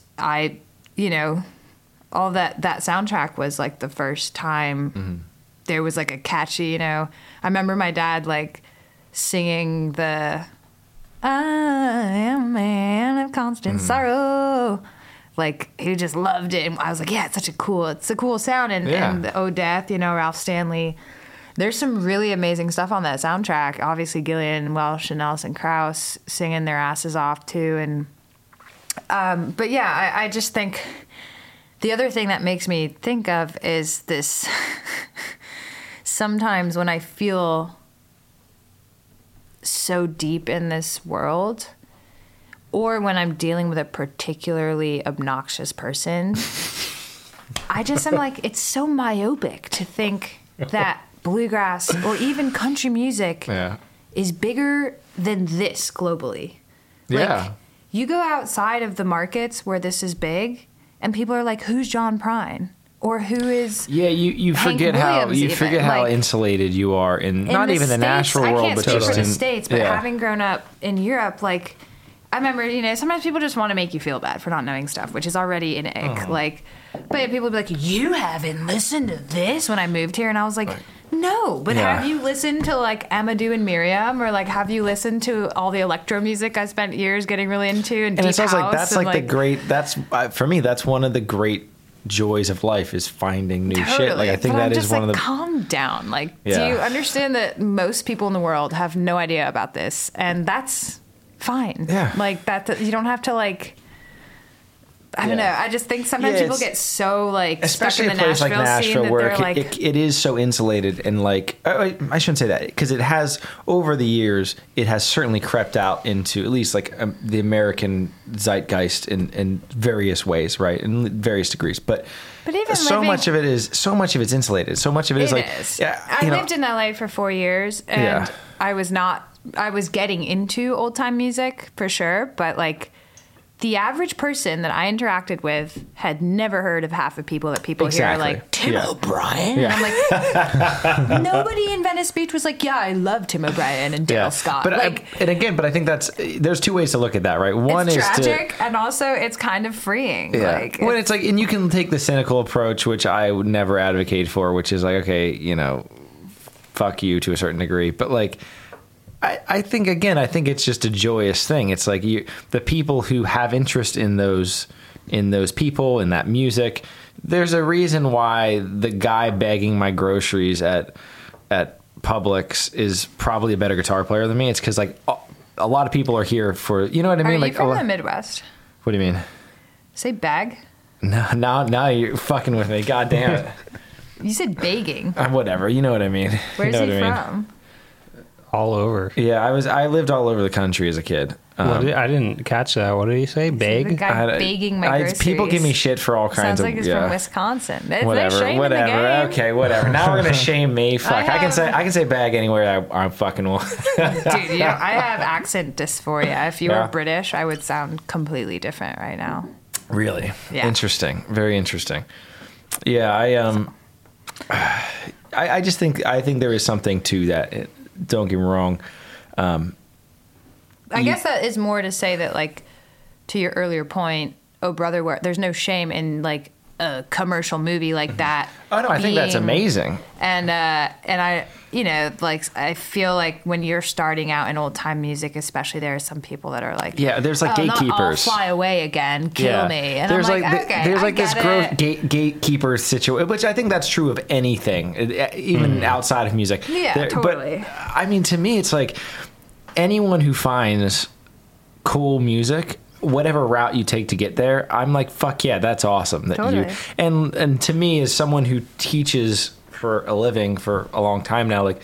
All that soundtrack was like the first time there was like a catchy, I remember my dad like singing the "I am a man of constant sorrow." Like he just loved it, and I was like, "Yeah, it's a cool sound." And, Yeah. and the "Oh Death," Ralph Stanley. There's some really amazing stuff on that soundtrack. Obviously, Gillian Welch and Alison Krauss singing their asses off too. And but yeah, I just think the other thing that makes me think of is this. Sometimes when I feel so deep in this world, or when I'm dealing with a particularly obnoxious person, I'm like, it's so myopic to think that bluegrass or even country music Yeah. is bigger than this globally. Yeah. Like, you go outside of the markets where this is big, and people are like, who's John Prine? Or who is... Yeah, you Hank forget how Williams even, how like, insulated you are in not the even the States, natural I world, can't but speak just for the in States, but yeah. having grown up in Europe, like, I remember, sometimes people just want to make you feel bad for not knowing stuff, which is already an ick. Like, but people would be like, you haven't listened to this when I moved here. And I was like, no, but Yeah. have you listened to like Amadou and Miriam, or like have you listened to all the electro music I spent years getting really into and And deep it sounds like house that's and, like the great. That's for me. That's one of the great joys of life is finding new shit. Like I think but that I'm is just one like, of the. calm down. Like, Yeah. do you understand that most people in the world have no idea about this, and that's fine. Yeah. Like that. You don't have to like. I don't know. Yeah. I just think sometimes Yeah, people it's- get so like Especially stuck in a the place like Nashville scene Nashville that where they're like, it is so insulated and like I shouldn't say that because it has over the years it has certainly crept out into at least like the American zeitgeist in various ways, right, in various degrees. But even so living- much of it's insulated. So much of it is like yeah, I lived in LA for 4 years, and Yeah. I was getting into old time music for sure, but like the average person that I interacted with had never heard of half the people that people hear are Exactly. like Tim Yeah. O'Brien. Yeah. And I'm like, nobody in Venice Beach was like, yeah, I love Tim O'Brien and Dale Scott. But Like, but I think there's two ways to look at that, right? One it's is tragic, and also it's kind of freeing. Yeah. Like, When it's like, and you can take the cynical approach, which I would never advocate for, which is like, okay, fuck you to a certain degree. But like, I think it's just a joyous thing. It's like the people who have interest in those people, in that music, there's a reason why the guy begging my groceries at Publix is probably a better guitar player than me. It's because like a lot of people are here for, you know what I mean? are Like, you from the Midwest? what do you mean? Say bag. No, now you're fucking with me. God damn it. You said begging. Whatever. You know what I mean. Where's you know he what I mean? from? All over. Yeah, I lived all over the country as a kid. I didn't catch that. What did he say? The Beg? guy begging my groceries. People give me shit for all kinds Sounds of like he's yeah. from Wisconsin. There's no Whatever, shame whatever. in the game. Okay, whatever. Now we're gonna shame me. Fuck. I can have- say bag anywhere I fucking will. Dude, I have accent dysphoria. If you Yeah. were British, I would sound completely different right now. Really? Yeah. Interesting. Very interesting. Yeah, I just think there is something to that. Don't get me wrong. I guess that is more to say that, like, to your earlier point, Oh Brother, where there's no shame in like a commercial movie like that. Oh no, I think that's being- amazing. And I, like I feel like when you're starting out in old time music, especially, there are some people that are like, Yeah, there's like "Oh, not gatekeepers. I'll fly away again, kill me. And there's I'm like, okay, there's I like this get gross it. gatekeeper situation, which I think that's true of anything, even outside of music. Yeah, totally. But I mean, to me, it's like anyone who finds cool music whatever route you take to get there, I'm like, fuck yeah, that's awesome. That Totally. you and to me, as someone who teaches for a living for a long time now, like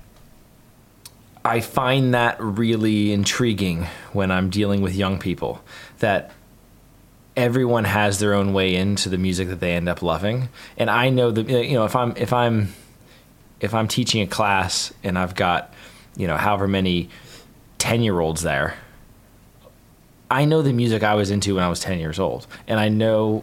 I find that really intriguing when I'm dealing with young people, that everyone has their own way into the music that they end up loving. And I know that, you know, if I'm teaching a class and I've got, you know, however many 10-year-olds there, I know the music I was into when I was 10 years old, and I know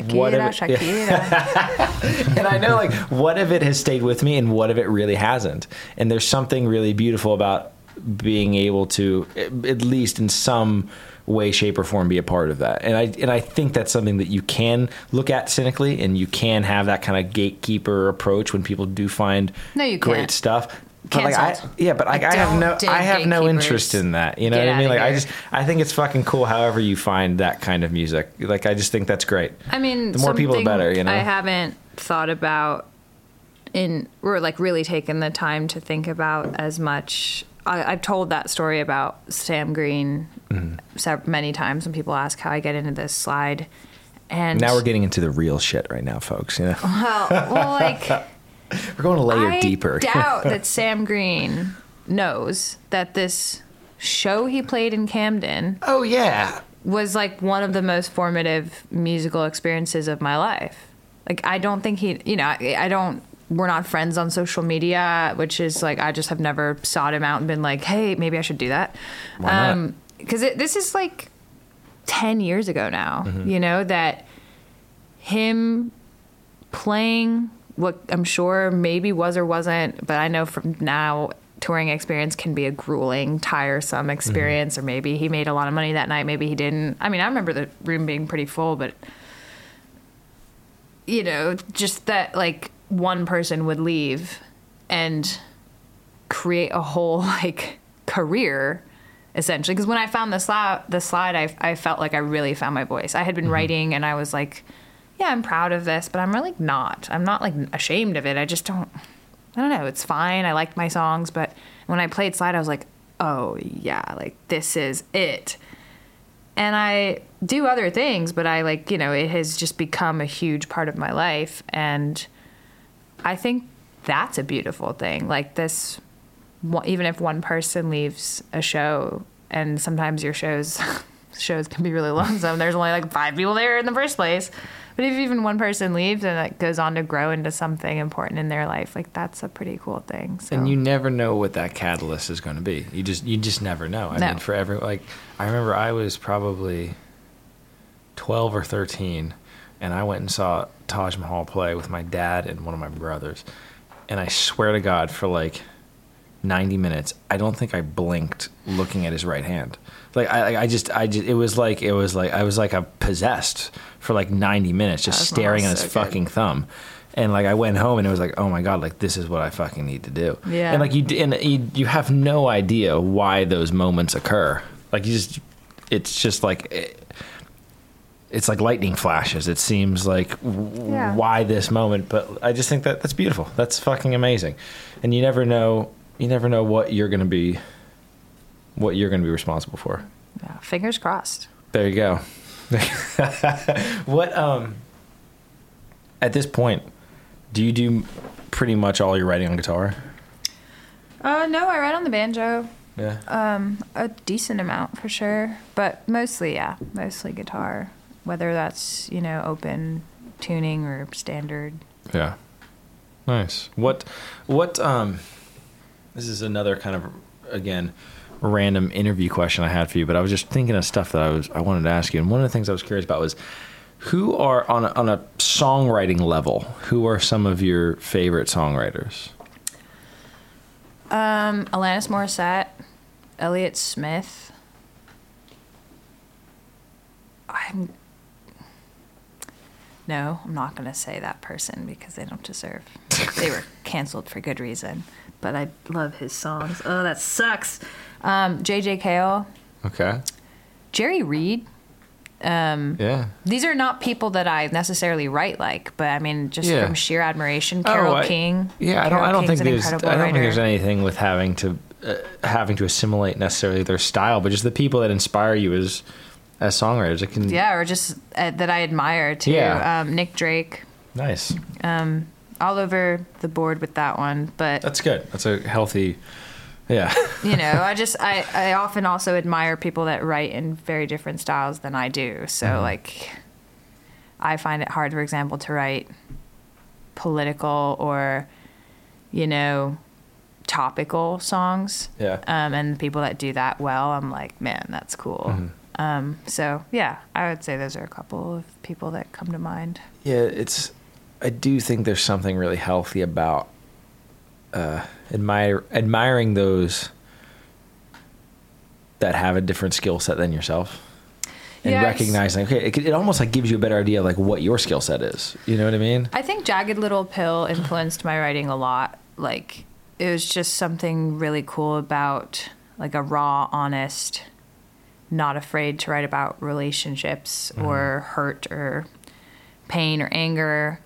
Shakira. and I know like what of it has stayed with me and what of it really hasn't. And there's something really beautiful about being able to, at least in some way, shape, or form, be a part of that. And I think that's something that you can look at cynically, and you can have that kind of gatekeeper approach when people do find great can't. stuff. But like Canceled. I have no interest in that. You know Get what I mean? outta Like here. I think it's fucking cool. However you find that kind of music, like I just think that's great. I mean, the more people, the something better. You know, I haven't thought about or like really taken the time to think about as much. I've told that story about Sam Green many times when people ask how I get into this slide. And now we're getting into the real shit right now, folks. You know, well, like. We're going a layer I deeper. doubt that Sam Green knows that this show he played in Camden Oh yeah. was like one of the most formative musical experiences of my life. Like, I don't think he, you know, I don't, we're not friends on social media, which is like, I just have never sought him out and been like, hey, maybe I should do that. Why not? Because this is like 10 years ago now, you know, that him playing what I'm sure maybe was or wasn't, but I know from now touring experience can be a grueling, tiresome experience, or maybe he made a lot of money that night, maybe he didn't. I mean, I remember the room being pretty full, but you know, just that like one person would leave and create a whole like career essentially. Because when I found the slide, I felt like I really found my voice. I had been writing and I was like, yeah, I'm proud of this, but I'm really not. I'm not like ashamed of it. I don't know. It's fine. I liked my songs, but when I played slide, I was like, oh yeah, like this is it. And I do other things, but I like, you know, it has just become a huge part of my life. And I think that's a beautiful thing. Like this, even if one person leaves a show, and sometimes your shows can be really lonesome. There's only like 5 people there in the first place. But if even one person leaves and it goes on to grow into something important in their life, like that's a pretty cool thing. So. And you never know what that catalyst is going to be. You just never know. I mean, for every, like, I remember I was probably 12 or 13, and I went and saw Taj Mahal play with my dad and one of my brothers. And I swear to God, for like 90 minutes, I don't think I blinked looking at his right hand. Like I just it was like I was like a possessed for like 90 minutes, just staring at his fucking thumb. And like I went home and it was like, oh my God, like this is what I fucking need to do. Yeah. And like you have no idea why those moments occur. Like it's just like it's like lightning flashes. It seems like why this moment, but I just think that that's beautiful. That's fucking amazing. And you never know what you're going to be responsible for. Yeah, fingers crossed. There you go. What at this point, do you do pretty much all your writing on guitar? No, I write on the banjo. Yeah. A decent amount for sure, but mostly guitar. Whether that's, you know, open tuning or standard. Yeah. Nice. What this is another kind of, again, random interview question I had for you, but I was just thinking of stuff that I wanted to ask you. And one of the things I was curious about was, who are on a songwriting level, who are some of your favorite songwriters? Alanis Morissette, Elliott Smith. I'm not going to say that person because they don't deserve. They were canceled for good reason. But I love his songs. Oh, that sucks. J.J. Cale. Okay. Jerry Reed. Yeah. These are not people that I necessarily write like, but I mean, just from sheer admiration. Carole King. Yeah, I don't think there's anything with having to assimilate necessarily their style, but just the people that inspire you as songwriters. It can. Yeah, or just that I admire too. Yeah. Nick Drake. Nice. All over the board with that one, but That's good. That's a healthy. Yeah. I often also admire people that write in very different styles than I do. So like, I find it hard, for example, to write political or, topical songs. Yeah. And people that do that well, I'm like, man, that's cool. So yeah, I would say those are a couple of people that come to mind. Yeah, I do think there's something really healthy about admiring those that have a different skill set than yourself, and Yes. recognizing, okay, it almost like gives you a better idea of like what your skill set is. You know what I mean? I think Jagged Little Pill influenced my writing a lot. Like, it was just something really cool about like a raw, honest, not afraid to write about relationships or hurt or pain or anger,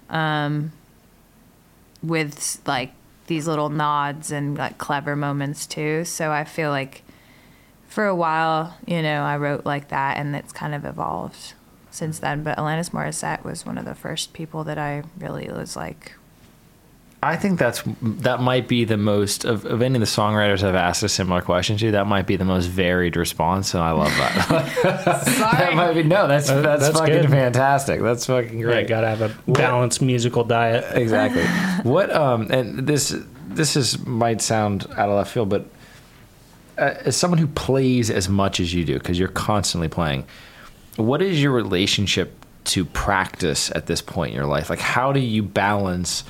with like these little nods and like clever moments too. So I feel like for a while, I wrote like that, and it's kind of evolved since then. But Alanis Morissette was one of the first people that I really was like, I think that might be the most of any of the songwriters I've asked a similar question to. That might be the most varied response, and I love that. sorry. That might be that's That's fucking good. fantastic. That's fucking Right, great. gotta have a balanced musical diet. Exactly. What and this might sound out of left field, but as someone who plays as much as you do, because you're constantly playing, what is your relationship to practice at this point in your life? Like, how do you balance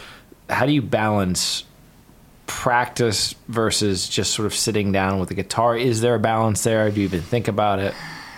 practice versus just sort of sitting down with the guitar? Is there a balance there? Do you even think about it?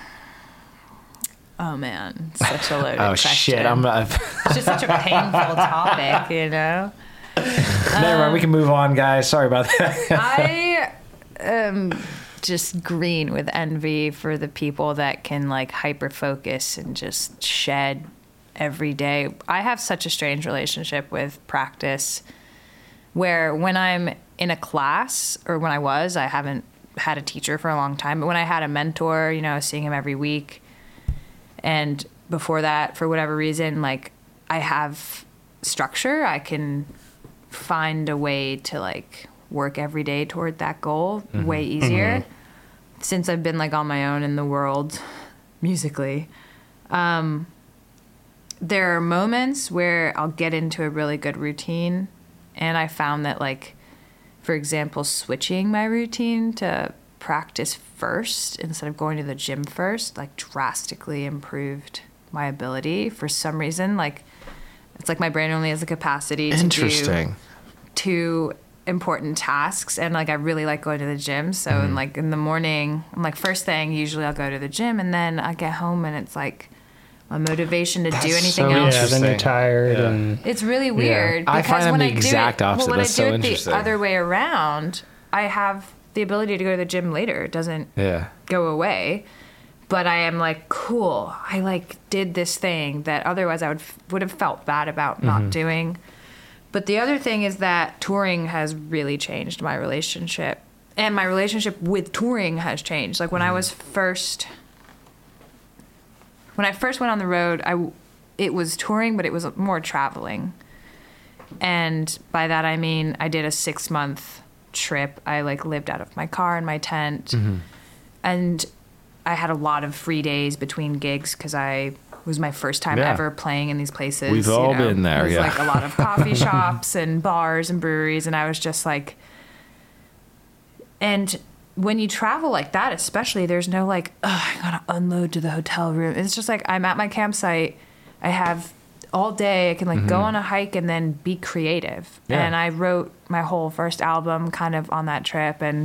oh man, such a loaded Oh question. shit! It's just such a painful topic, Never mind. We can move on, guys. Sorry about that. I am just green with envy for the people that can like hyper focus and just shed every day. I have such a strange relationship with practice where when I'm in a class, or when I haven't had a teacher for a long time, but when I had a mentor, I was seeing him every week. And before that, for whatever reason, like I have structure. I can find a way to like work every day toward that goal way easier since I've been like on my own in the world musically. There are moments where I'll get into a really good routine, and I found that, like, for example, switching my routine to practice first instead of going to the gym first, like, drastically improved my ability. For some reason, like, it's like my brain only has the capacity to do 2 important tasks, and like I really like going to the gym. So in like in the morning, I'm like, first thing, usually I'll go to the gym, and then I get home and it's like my motivation to do anything so else. Yeah, then you're Interesting. tired Yeah. and It's really weird. I find I'm when the I do exact it, opposite. Well, when That's I do so it interesting. the other way around, I have the ability to go to the gym later. It doesn't Yeah. go away. But I am like, cool, I like did this thing that otherwise I would have felt bad about not doing. But the other thing is that touring has really changed my relationship. And my relationship with touring has changed. Like when I first went on the road, it was touring, but it was more traveling. And by that I mean I did a 6-month trip. I like lived out of my car in my tent. And I had a lot of free days between gigs because it was my first time Yeah. ever playing in these places. We've all been there, It was yeah. like a lot of coffee shops and bars and breweries, and I was just like, and when you travel like that, especially, there's no like, I gotta unload to the hotel room. It's just like I'm at my campsite. I have all day. I can like go on a hike and then be creative. Yeah. And I wrote my whole first album kind of on that trip, and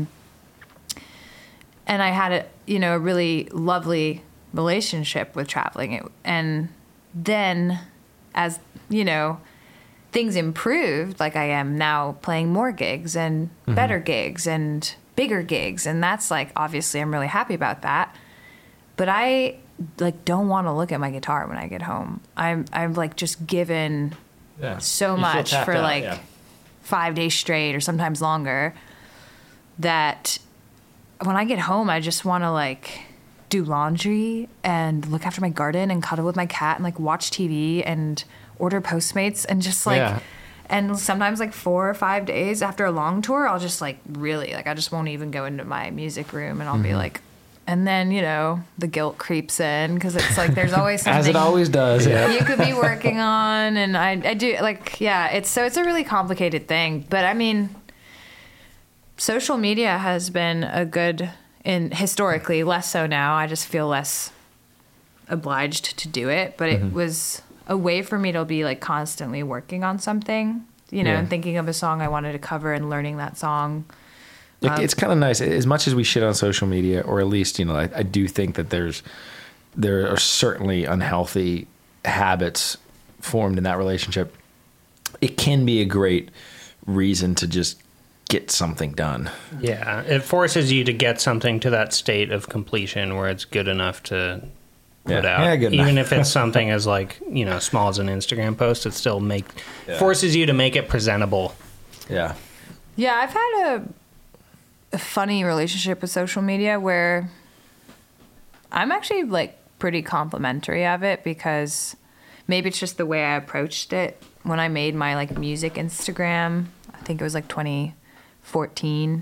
I had a really lovely relationship with traveling. And then as things improved, like I am now playing more gigs and better gigs and bigger gigs, and that's like, obviously I'm really happy about that, but I like don't want to look at my guitar when I get home. I'm like just given so much for like 5 days straight or sometimes longer that when I get home, I just want to like do laundry and look after my garden and cuddle with my cat and like watch TV and order Postmates and just like, Yeah. and sometimes like 4 or 5 days after a long tour, I'll just like really like, I just won't even go into my music room and I'll be like, and then, you know, the guilt creeps in because it's like there's always something As it always does. Yeah. you could be working on. And I do like, yeah, it's a really complicated thing. But I mean, social media has been a good, in historically, less so now. I just feel less obliged to do it. But it was a way for me to be like constantly working on something, you know, Yeah. and thinking of a song I wanted to cover and learning that song. It's kind of nice. As much as we shit on social media, or at least, you know, I do think that there are certainly unhealthy habits formed in that relationship. It can be a great reason to just get something done. Yeah, it forces you to get something to that state of completion where it's good enough to put Yeah. out. Yeah, good Even enough. if it's something as like, you know, small as an Instagram post, it still forces you to make it presentable. Yeah. Yeah, I've had a funny relationship with social media where I'm actually like pretty complimentary of it because maybe it's just the way I approached it. When I made my like music Instagram, I think it was like 2014.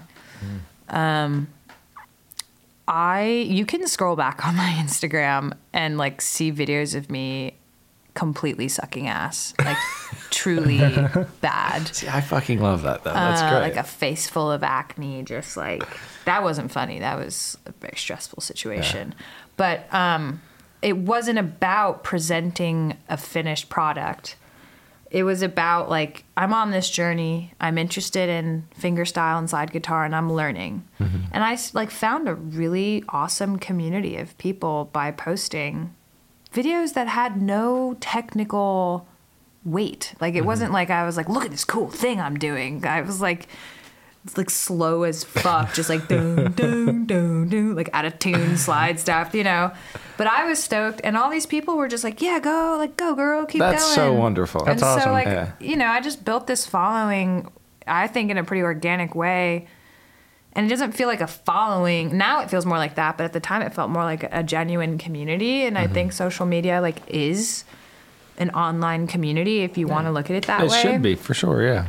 You can scroll back on my Instagram and like see videos of me completely sucking ass, like truly bad. See, I fucking love that, though. That's great. Like a face full of acne, just like that wasn't funny. That was a very stressful situation. But it wasn't about presenting a finished product. It was about like, I'm on this journey. I'm interested in fingerstyle and slide guitar, and I'm learning. And I like found a really awesome community of people by posting videos that had no technical weight. Like it wasn't like I was like, look at this cool thing I'm doing. I was like, it's like slow as fuck, just like doom doom doom doom, like out of tune slide stuff, you know. But I was stoked, and all these people were just like, yeah, go girl, keep going. That's so wonderful. And That's awesome. so like, Yeah. you know, I just built this following, I think, in a pretty organic way. And it doesn't feel like a following. Now it feels more like that, but at the time it felt more like a genuine community. And I think social media like is an online community if you want to look at it that It way. should be, for sure, yeah.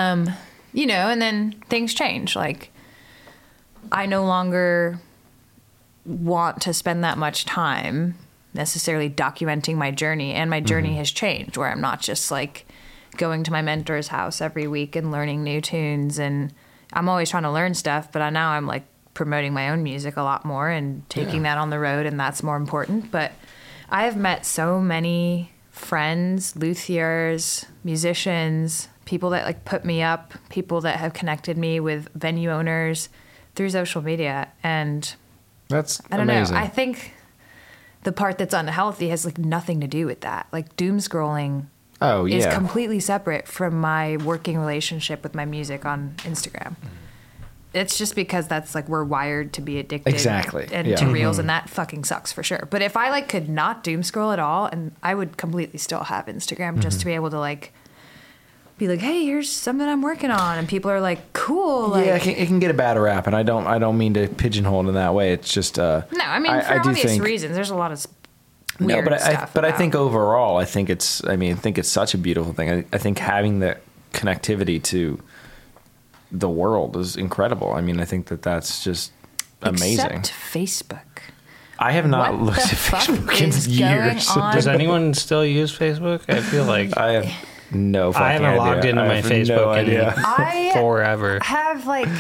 You know, and then things change. Like I no longer want to spend that much time necessarily documenting my journey, and my journey has changed where I'm not just like going to my mentor's house every week and learning new tunes, and I'm always trying to learn stuff, but now I'm like promoting my own music a lot more and taking that on the road, and that's more important. But I have met so many friends, luthiers, musicians, people that like put me up, people that have connected me with venue owners through social media. And That's I don't amazing. know, I think the part that's unhealthy has like nothing to do with that. Like doom scrolling Oh, is yeah. completely separate from my working relationship with my music on Instagram. It's just because that's like we're wired to be addicted Exactly, and yeah. to reels, and that fucking sucks for sure. But if I like could not doom scroll at all, and I would completely still have Instagram just to be able to like be like, hey, here's something I'm working on, and people are like, cool. Like, Yeah, it can get a bad rap, and I don't mean to pigeonhole it in that way. It's just no, I mean for do obvious think- reasons. There's a lot of weird but stuff. I about- think overall, I think it's such a beautiful thing. I think having the connectivity to the world is incredible. I mean, I think that's just amazing. Except Facebook. I have not What looked the at fuck Facebook in is years. going on? Does anyone still use Facebook? I feel like I have no fucking I haven't idea. logged into I my have Facebook no in idea. I forever. have like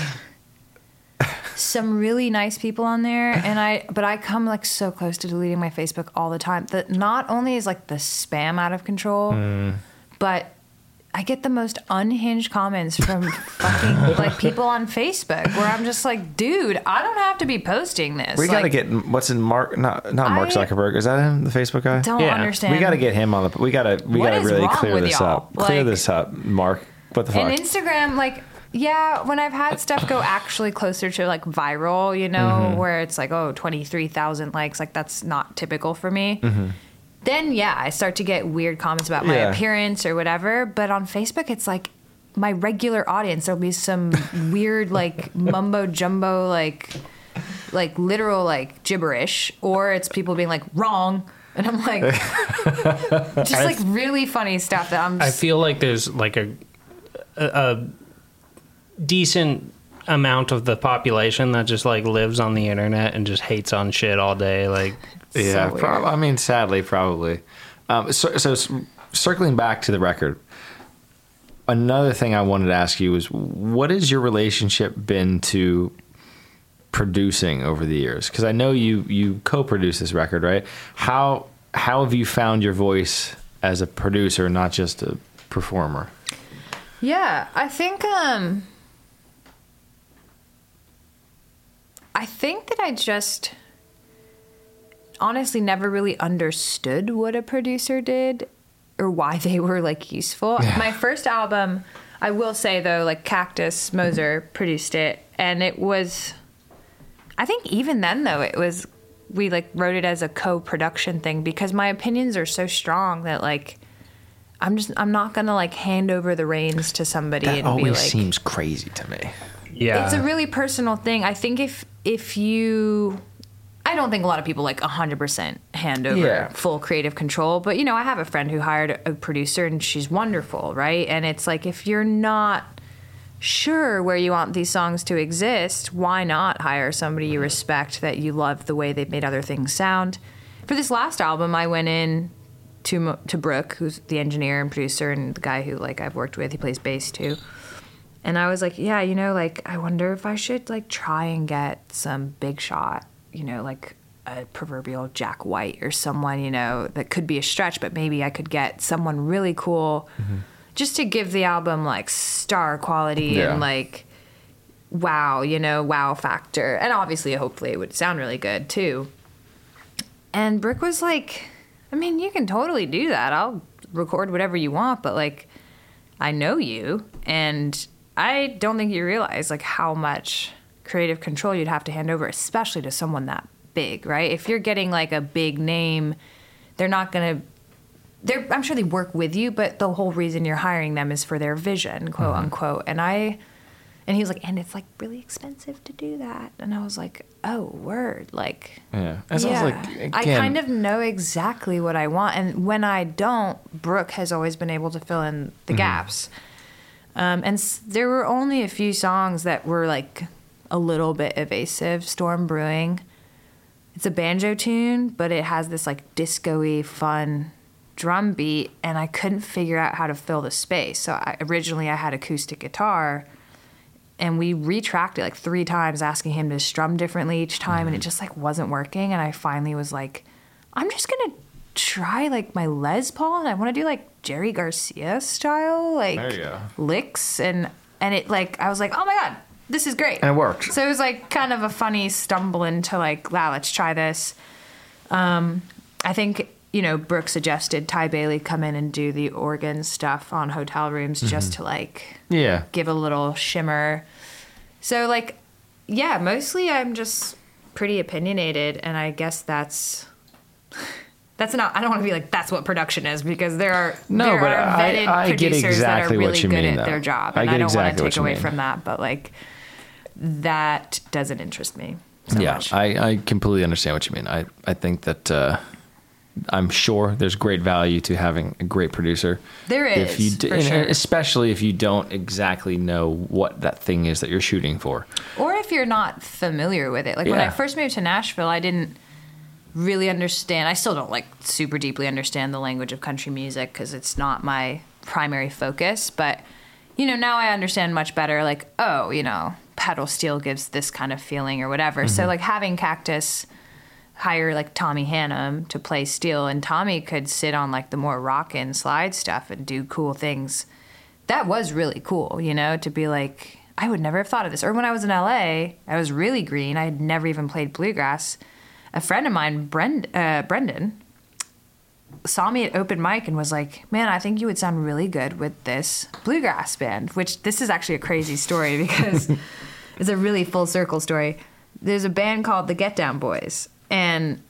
some really nice people on there, and but I come like so close to deleting my Facebook all the time that not only is like the spam out of control, but I get the most unhinged comments from fucking like people on Facebook where I'm just like, dude, I don't have to be posting this. We gotta Like, get what's in Mark, not Mark Zuckerberg. Is that him, the Facebook guy? don't Yeah. understand. We gotta get him on the. We gotta What is really wrong clear with this y'all? up. Clear Like- this up, Mark. What the fuck? And Instagram, like, yeah, when I've had stuff go actually closer to like viral, you know, where it's like, oh, 23,000 likes, like that's not typical for me. Then, yeah, I start to get weird comments about my Yeah. appearance or whatever. But on Facebook, it's like my regular audience. There'll be some weird, like, mumbo jumbo, like, like literal like gibberish, or it's people being like wrong, and I'm like, just like really funny stuff that I'm. I feel like there's like a decent amount of the population that just like lives on the internet and just hates on shit all day. Like, Yeah, so weird. I mean, sadly, probably. So circling back to the record, another thing I wanted to ask you is, what has your relationship been to producing over the years? Because I know you co-produced this record, right? How have you found your voice as a producer, not just a performer? Yeah, I think that I just honestly never really understood what a producer did or why they were like useful. Yeah. My first album, I will say though, like Cactus Moser produced it, and it was, I think even then though, it was, we like wrote it as a co-production thing because my opinions are so strong that like I'm not gonna like hand over the reins to somebody That and always be like, seems crazy to me. yeah, it's a really personal thing. I think if you, I don't think a lot of people like 100% hand over Yeah. full creative control, but you know, I have a friend who hired a producer and she's wonderful, right? And it's like, if you're not sure where you want these songs to exist, why not hire somebody you respect, that you love the way they've made other things sound? For this last album, I went in to Brooke, who's the engineer and producer and the guy who like I've worked with, he plays bass too. And I was like, yeah, you know, like, I wonder if I should, like, try and get some big shot, you know, like a proverbial Jack White or someone, you know, that could be a stretch, but maybe I could get someone really cool just to give the album, like, star quality Yeah. and, like, wow, you know, wow factor. And obviously, hopefully, it would sound really good, too. And Brooke was like, I mean, you can totally do that. I'll record whatever you want, but, like, I know you, and I don't think you realize like how much creative control you'd have to hand over, especially to someone that big, right? If you're getting like a big name, they're not gonna. I'm sure they work with you, but the whole reason you're hiring them is for their vision, quote unquote. And he was like, and it's like really expensive to do that. And I was like, oh, word, like. Yeah, that sounds like, I again, kind of know exactly what I want, and when I don't, Brooke has always been able to fill in the gaps. There were only a few songs that were like a little bit evasive. Storm Brewing, it's a banjo tune, but it has this like disco-y fun drum beat, and I couldn't figure out how to fill the space. So originally I had acoustic guitar, and we retracked it like 3 times, asking him to strum differently each time, and it just like wasn't working. And I finally was like, I'm just gonna try like my Les Paul, and I want to do like Jerry Garcia style, like There you go. licks, and it like I was like, oh my god, this is great, And it worked. So it was like kind of a funny stumble into like, wow, let's try this. I think, you know, Brooke suggested Ty Bailey come in and do the organ stuff on hotel rooms just to like Yeah. give a little shimmer. So like, yeah, mostly I'm just pretty opinionated, and I guess that's not, I don't want to be like, that's what production is, because there are vetted I get producers exactly that are what really you good mean, at though. their job, I and get I don't exactly want to what take you away mean. from that, but like, that doesn't interest me so Yeah, much. I completely understand what you mean. I think that I'm sure there's great value to having a great producer. There is, if you for and sure. especially if you don't exactly know what that thing is that you're shooting for. Or if you're not familiar with it. Like when I Yeah. first moved to Nashville, I didn't really understand. I still don't like super deeply understand the language of country music because it's not my primary focus. But, you know, now I understand much better, like, oh, you know, pedal steel gives this kind of feeling or whatever. So like having Cactus hire like Tommy Hannum to play steel, and Tommy could sit on like the more rockin' slide stuff and do cool things. That was really cool, you know, to be like, I would never have thought of this. Or when I was in LA, I was really green. I had never even played bluegrass. A friend of mine, Brendan, saw me at open mic and was like, man, I think you would sound really good with this bluegrass band, which this is actually a crazy story because it's a really full circle story. There's a band called the Get Down Boys, and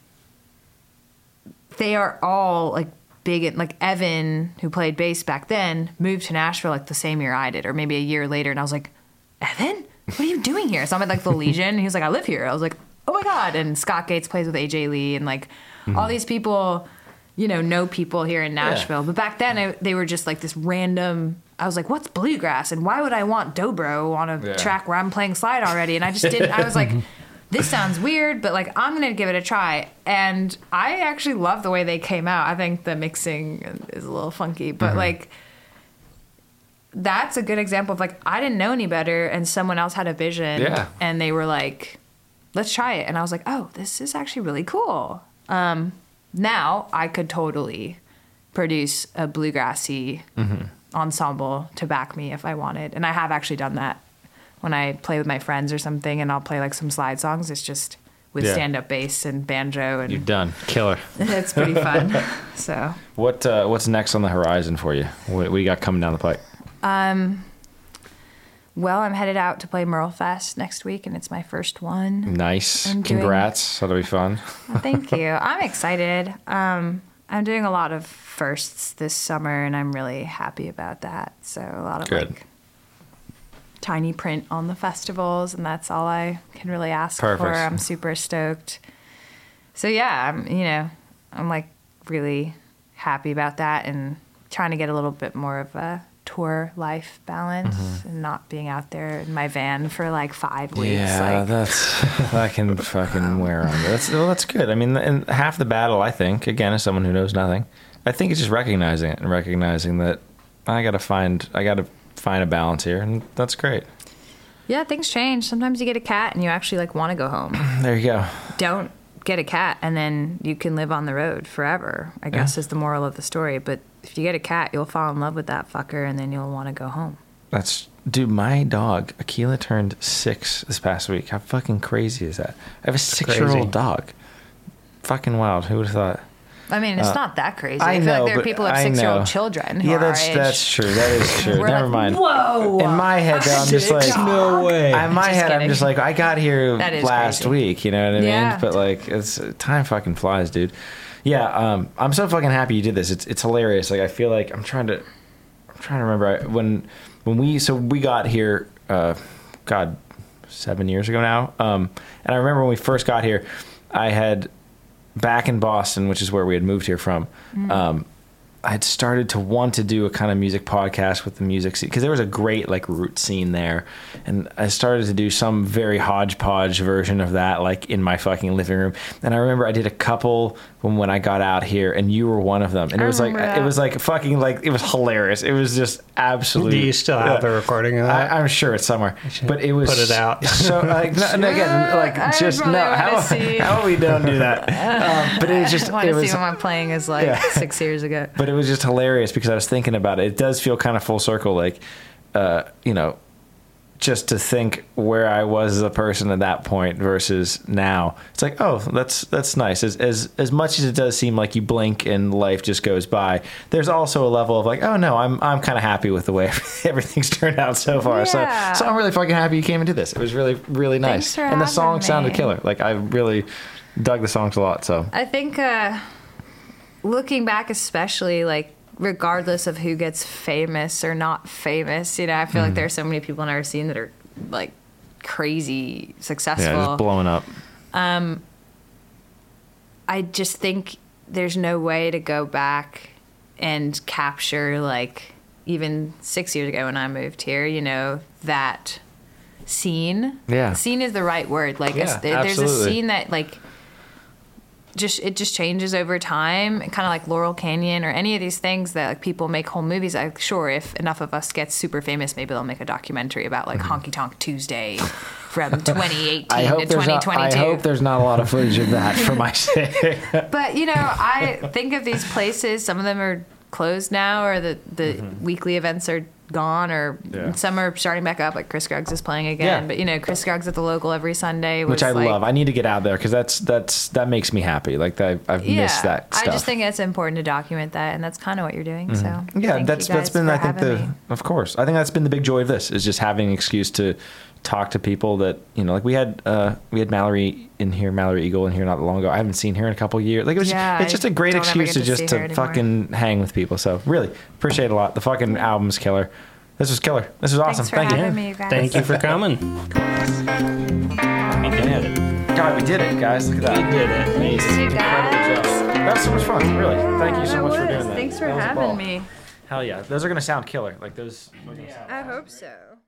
they are all like big, like Evan, who played bass back then, moved to Nashville like the same year I did, or maybe a year later. And I was like, Evan, what are you doing here? So I'm at like the Legion, and he was like, I live here. I was like, oh my God. And Scott Gates plays with AJ Lee and like all these people, know people here in Nashville. But back then they were just like this random, I was like, what's bluegrass? And why would I want dobro on a track where I'm playing slide already? And I just didn't, I was like, this sounds weird, but like, I'm going to give it a try. And I actually love the way they came out. I think the mixing is a little funky, but like, that's a good example of like, I didn't know any better and someone else had a vision and they were like, let's try it. And I was like, oh, this is actually really cool. Now I could totally produce a bluegrassy ensemble to back me if I wanted. And I have actually done that when I play with my friends or something, and I'll play like some slide songs. It's just with stand-up bass and banjo. And you've done killer. It's pretty fun. So what's next on the horizon for you? What do you got coming down the pike? Well, I'm headed out to play Merle Fest next week, and it's my first one. Nice. Congrats. That'll be fun. Thank you. I'm excited. I'm doing a lot of firsts this summer, and I'm really happy about that. So a lot of like tiny print on the festivals, and that's all I can really ask for. I'm super stoked. So yeah, I'm like really happy about that and trying to get a little bit more of a tour life balance and not being out there in my van for like 5 weeks. Yeah, that can fucking wear on you. That's good. I mean, and half the battle, I think, again, as someone who knows nothing, I think it's just recognizing it and recognizing that I got to find a balance here, and that's great. Yeah, things change. Sometimes you get a cat and you actually like want to go home. There you go. Don't get a cat and then you can live on the road forever, I guess is the moral of the story. But if you get a cat, you'll fall in love with that fucker and then you'll want to go home. Dude, my dog, Akila, turned 6 this past week. How fucking crazy is that? I have a 6-year-old dog. Fucking wild. Who would have thought? I mean, it's not that crazy. I feel know, like there are people who have 6-year-old children who are our age. That's true. That is true. Never mind. Whoa! In my head, though, I'm just like, no way. In my head, I'm just like, I got here last crazy. week. You know what I mean? But like, time fucking flies, dude. Yeah, I'm so fucking happy you did this. It's hilarious. Like, I feel like I'm trying to remember when we got here. 7 years ago now. And I remember when we first got here, I had. Back in Boston, which is where we had moved here from, I had started to want to do a kind of music podcast with the music scene, because there was a great like root scene there, and I started to do some very hodgepodge version of that like in my fucking living room. And I remember I did a couple when I got out here, and you were one of them, and it was like fucking like it was hilarious. It was just absolutely. Do you still have the recording of that? I'm sure it's somewhere, but it was put it out. So like again, like just no. How we don't do that? But it was just. I want to see what I'm playing is like 6 years ago. But it was just hilarious because I was thinking about it. It does feel kind of full circle, like, just to think where I was as a person at that point versus now. It's like, oh, that's nice. As much as it does seem like you blink and life just goes by, there's also a level of like, oh no, I'm kind of happy with the way everything's turned out so far. Yeah. So I'm really fucking happy you came into this. It was really, really nice. And the song sounded killer. Like, I really dug the songs a lot. So I think looking back, especially like regardless of who gets famous or not famous, I feel like there are so many people in our scene that are like crazy successful. Yeah, just blowing up. I just think there's no way to go back and capture like even 6 years ago when I moved here, that scene. Yeah. Scene is the right word. Like there's a scene that like it just changes over time, kind of like Laurel Canyon or any of these things that like people make whole movies. Like, sure, if enough of us get super famous, maybe they'll make a documentary about like Honky Tonk Tuesday from 2018 to 2022. I hope there's not a lot of footage of that for my sake. But I think of these places. Some of them are closed now, or the weekly events are gone, or some are starting back up, like Chris Scruggs is playing again. But Chris Scruggs at the local every Sunday, which I love. I need to get out there because that makes me happy. Like I've missed that stuff. I just think it's important to document that, and that's kind of what you're doing. So that's been, I think, of course, I think that's been the big joy of this, is just having an excuse to talk to people that like we had Mallory Eagle in here not long ago. I haven't seen her in a couple of years. Like it's just a great excuse to fucking hang with people. So really appreciate it a lot. The fucking album's killer. This was killer. This was awesome. Thank you. Thank you for coming. We did it. God, we did it, guys. Look at that. We did it. Amazing. You guys. Incredible job. That was so much fun, really. Thank you so much for doing that. Thanks for That was a ball. having me. Hell yeah. Those are going to sound killer. Like those. I hope so.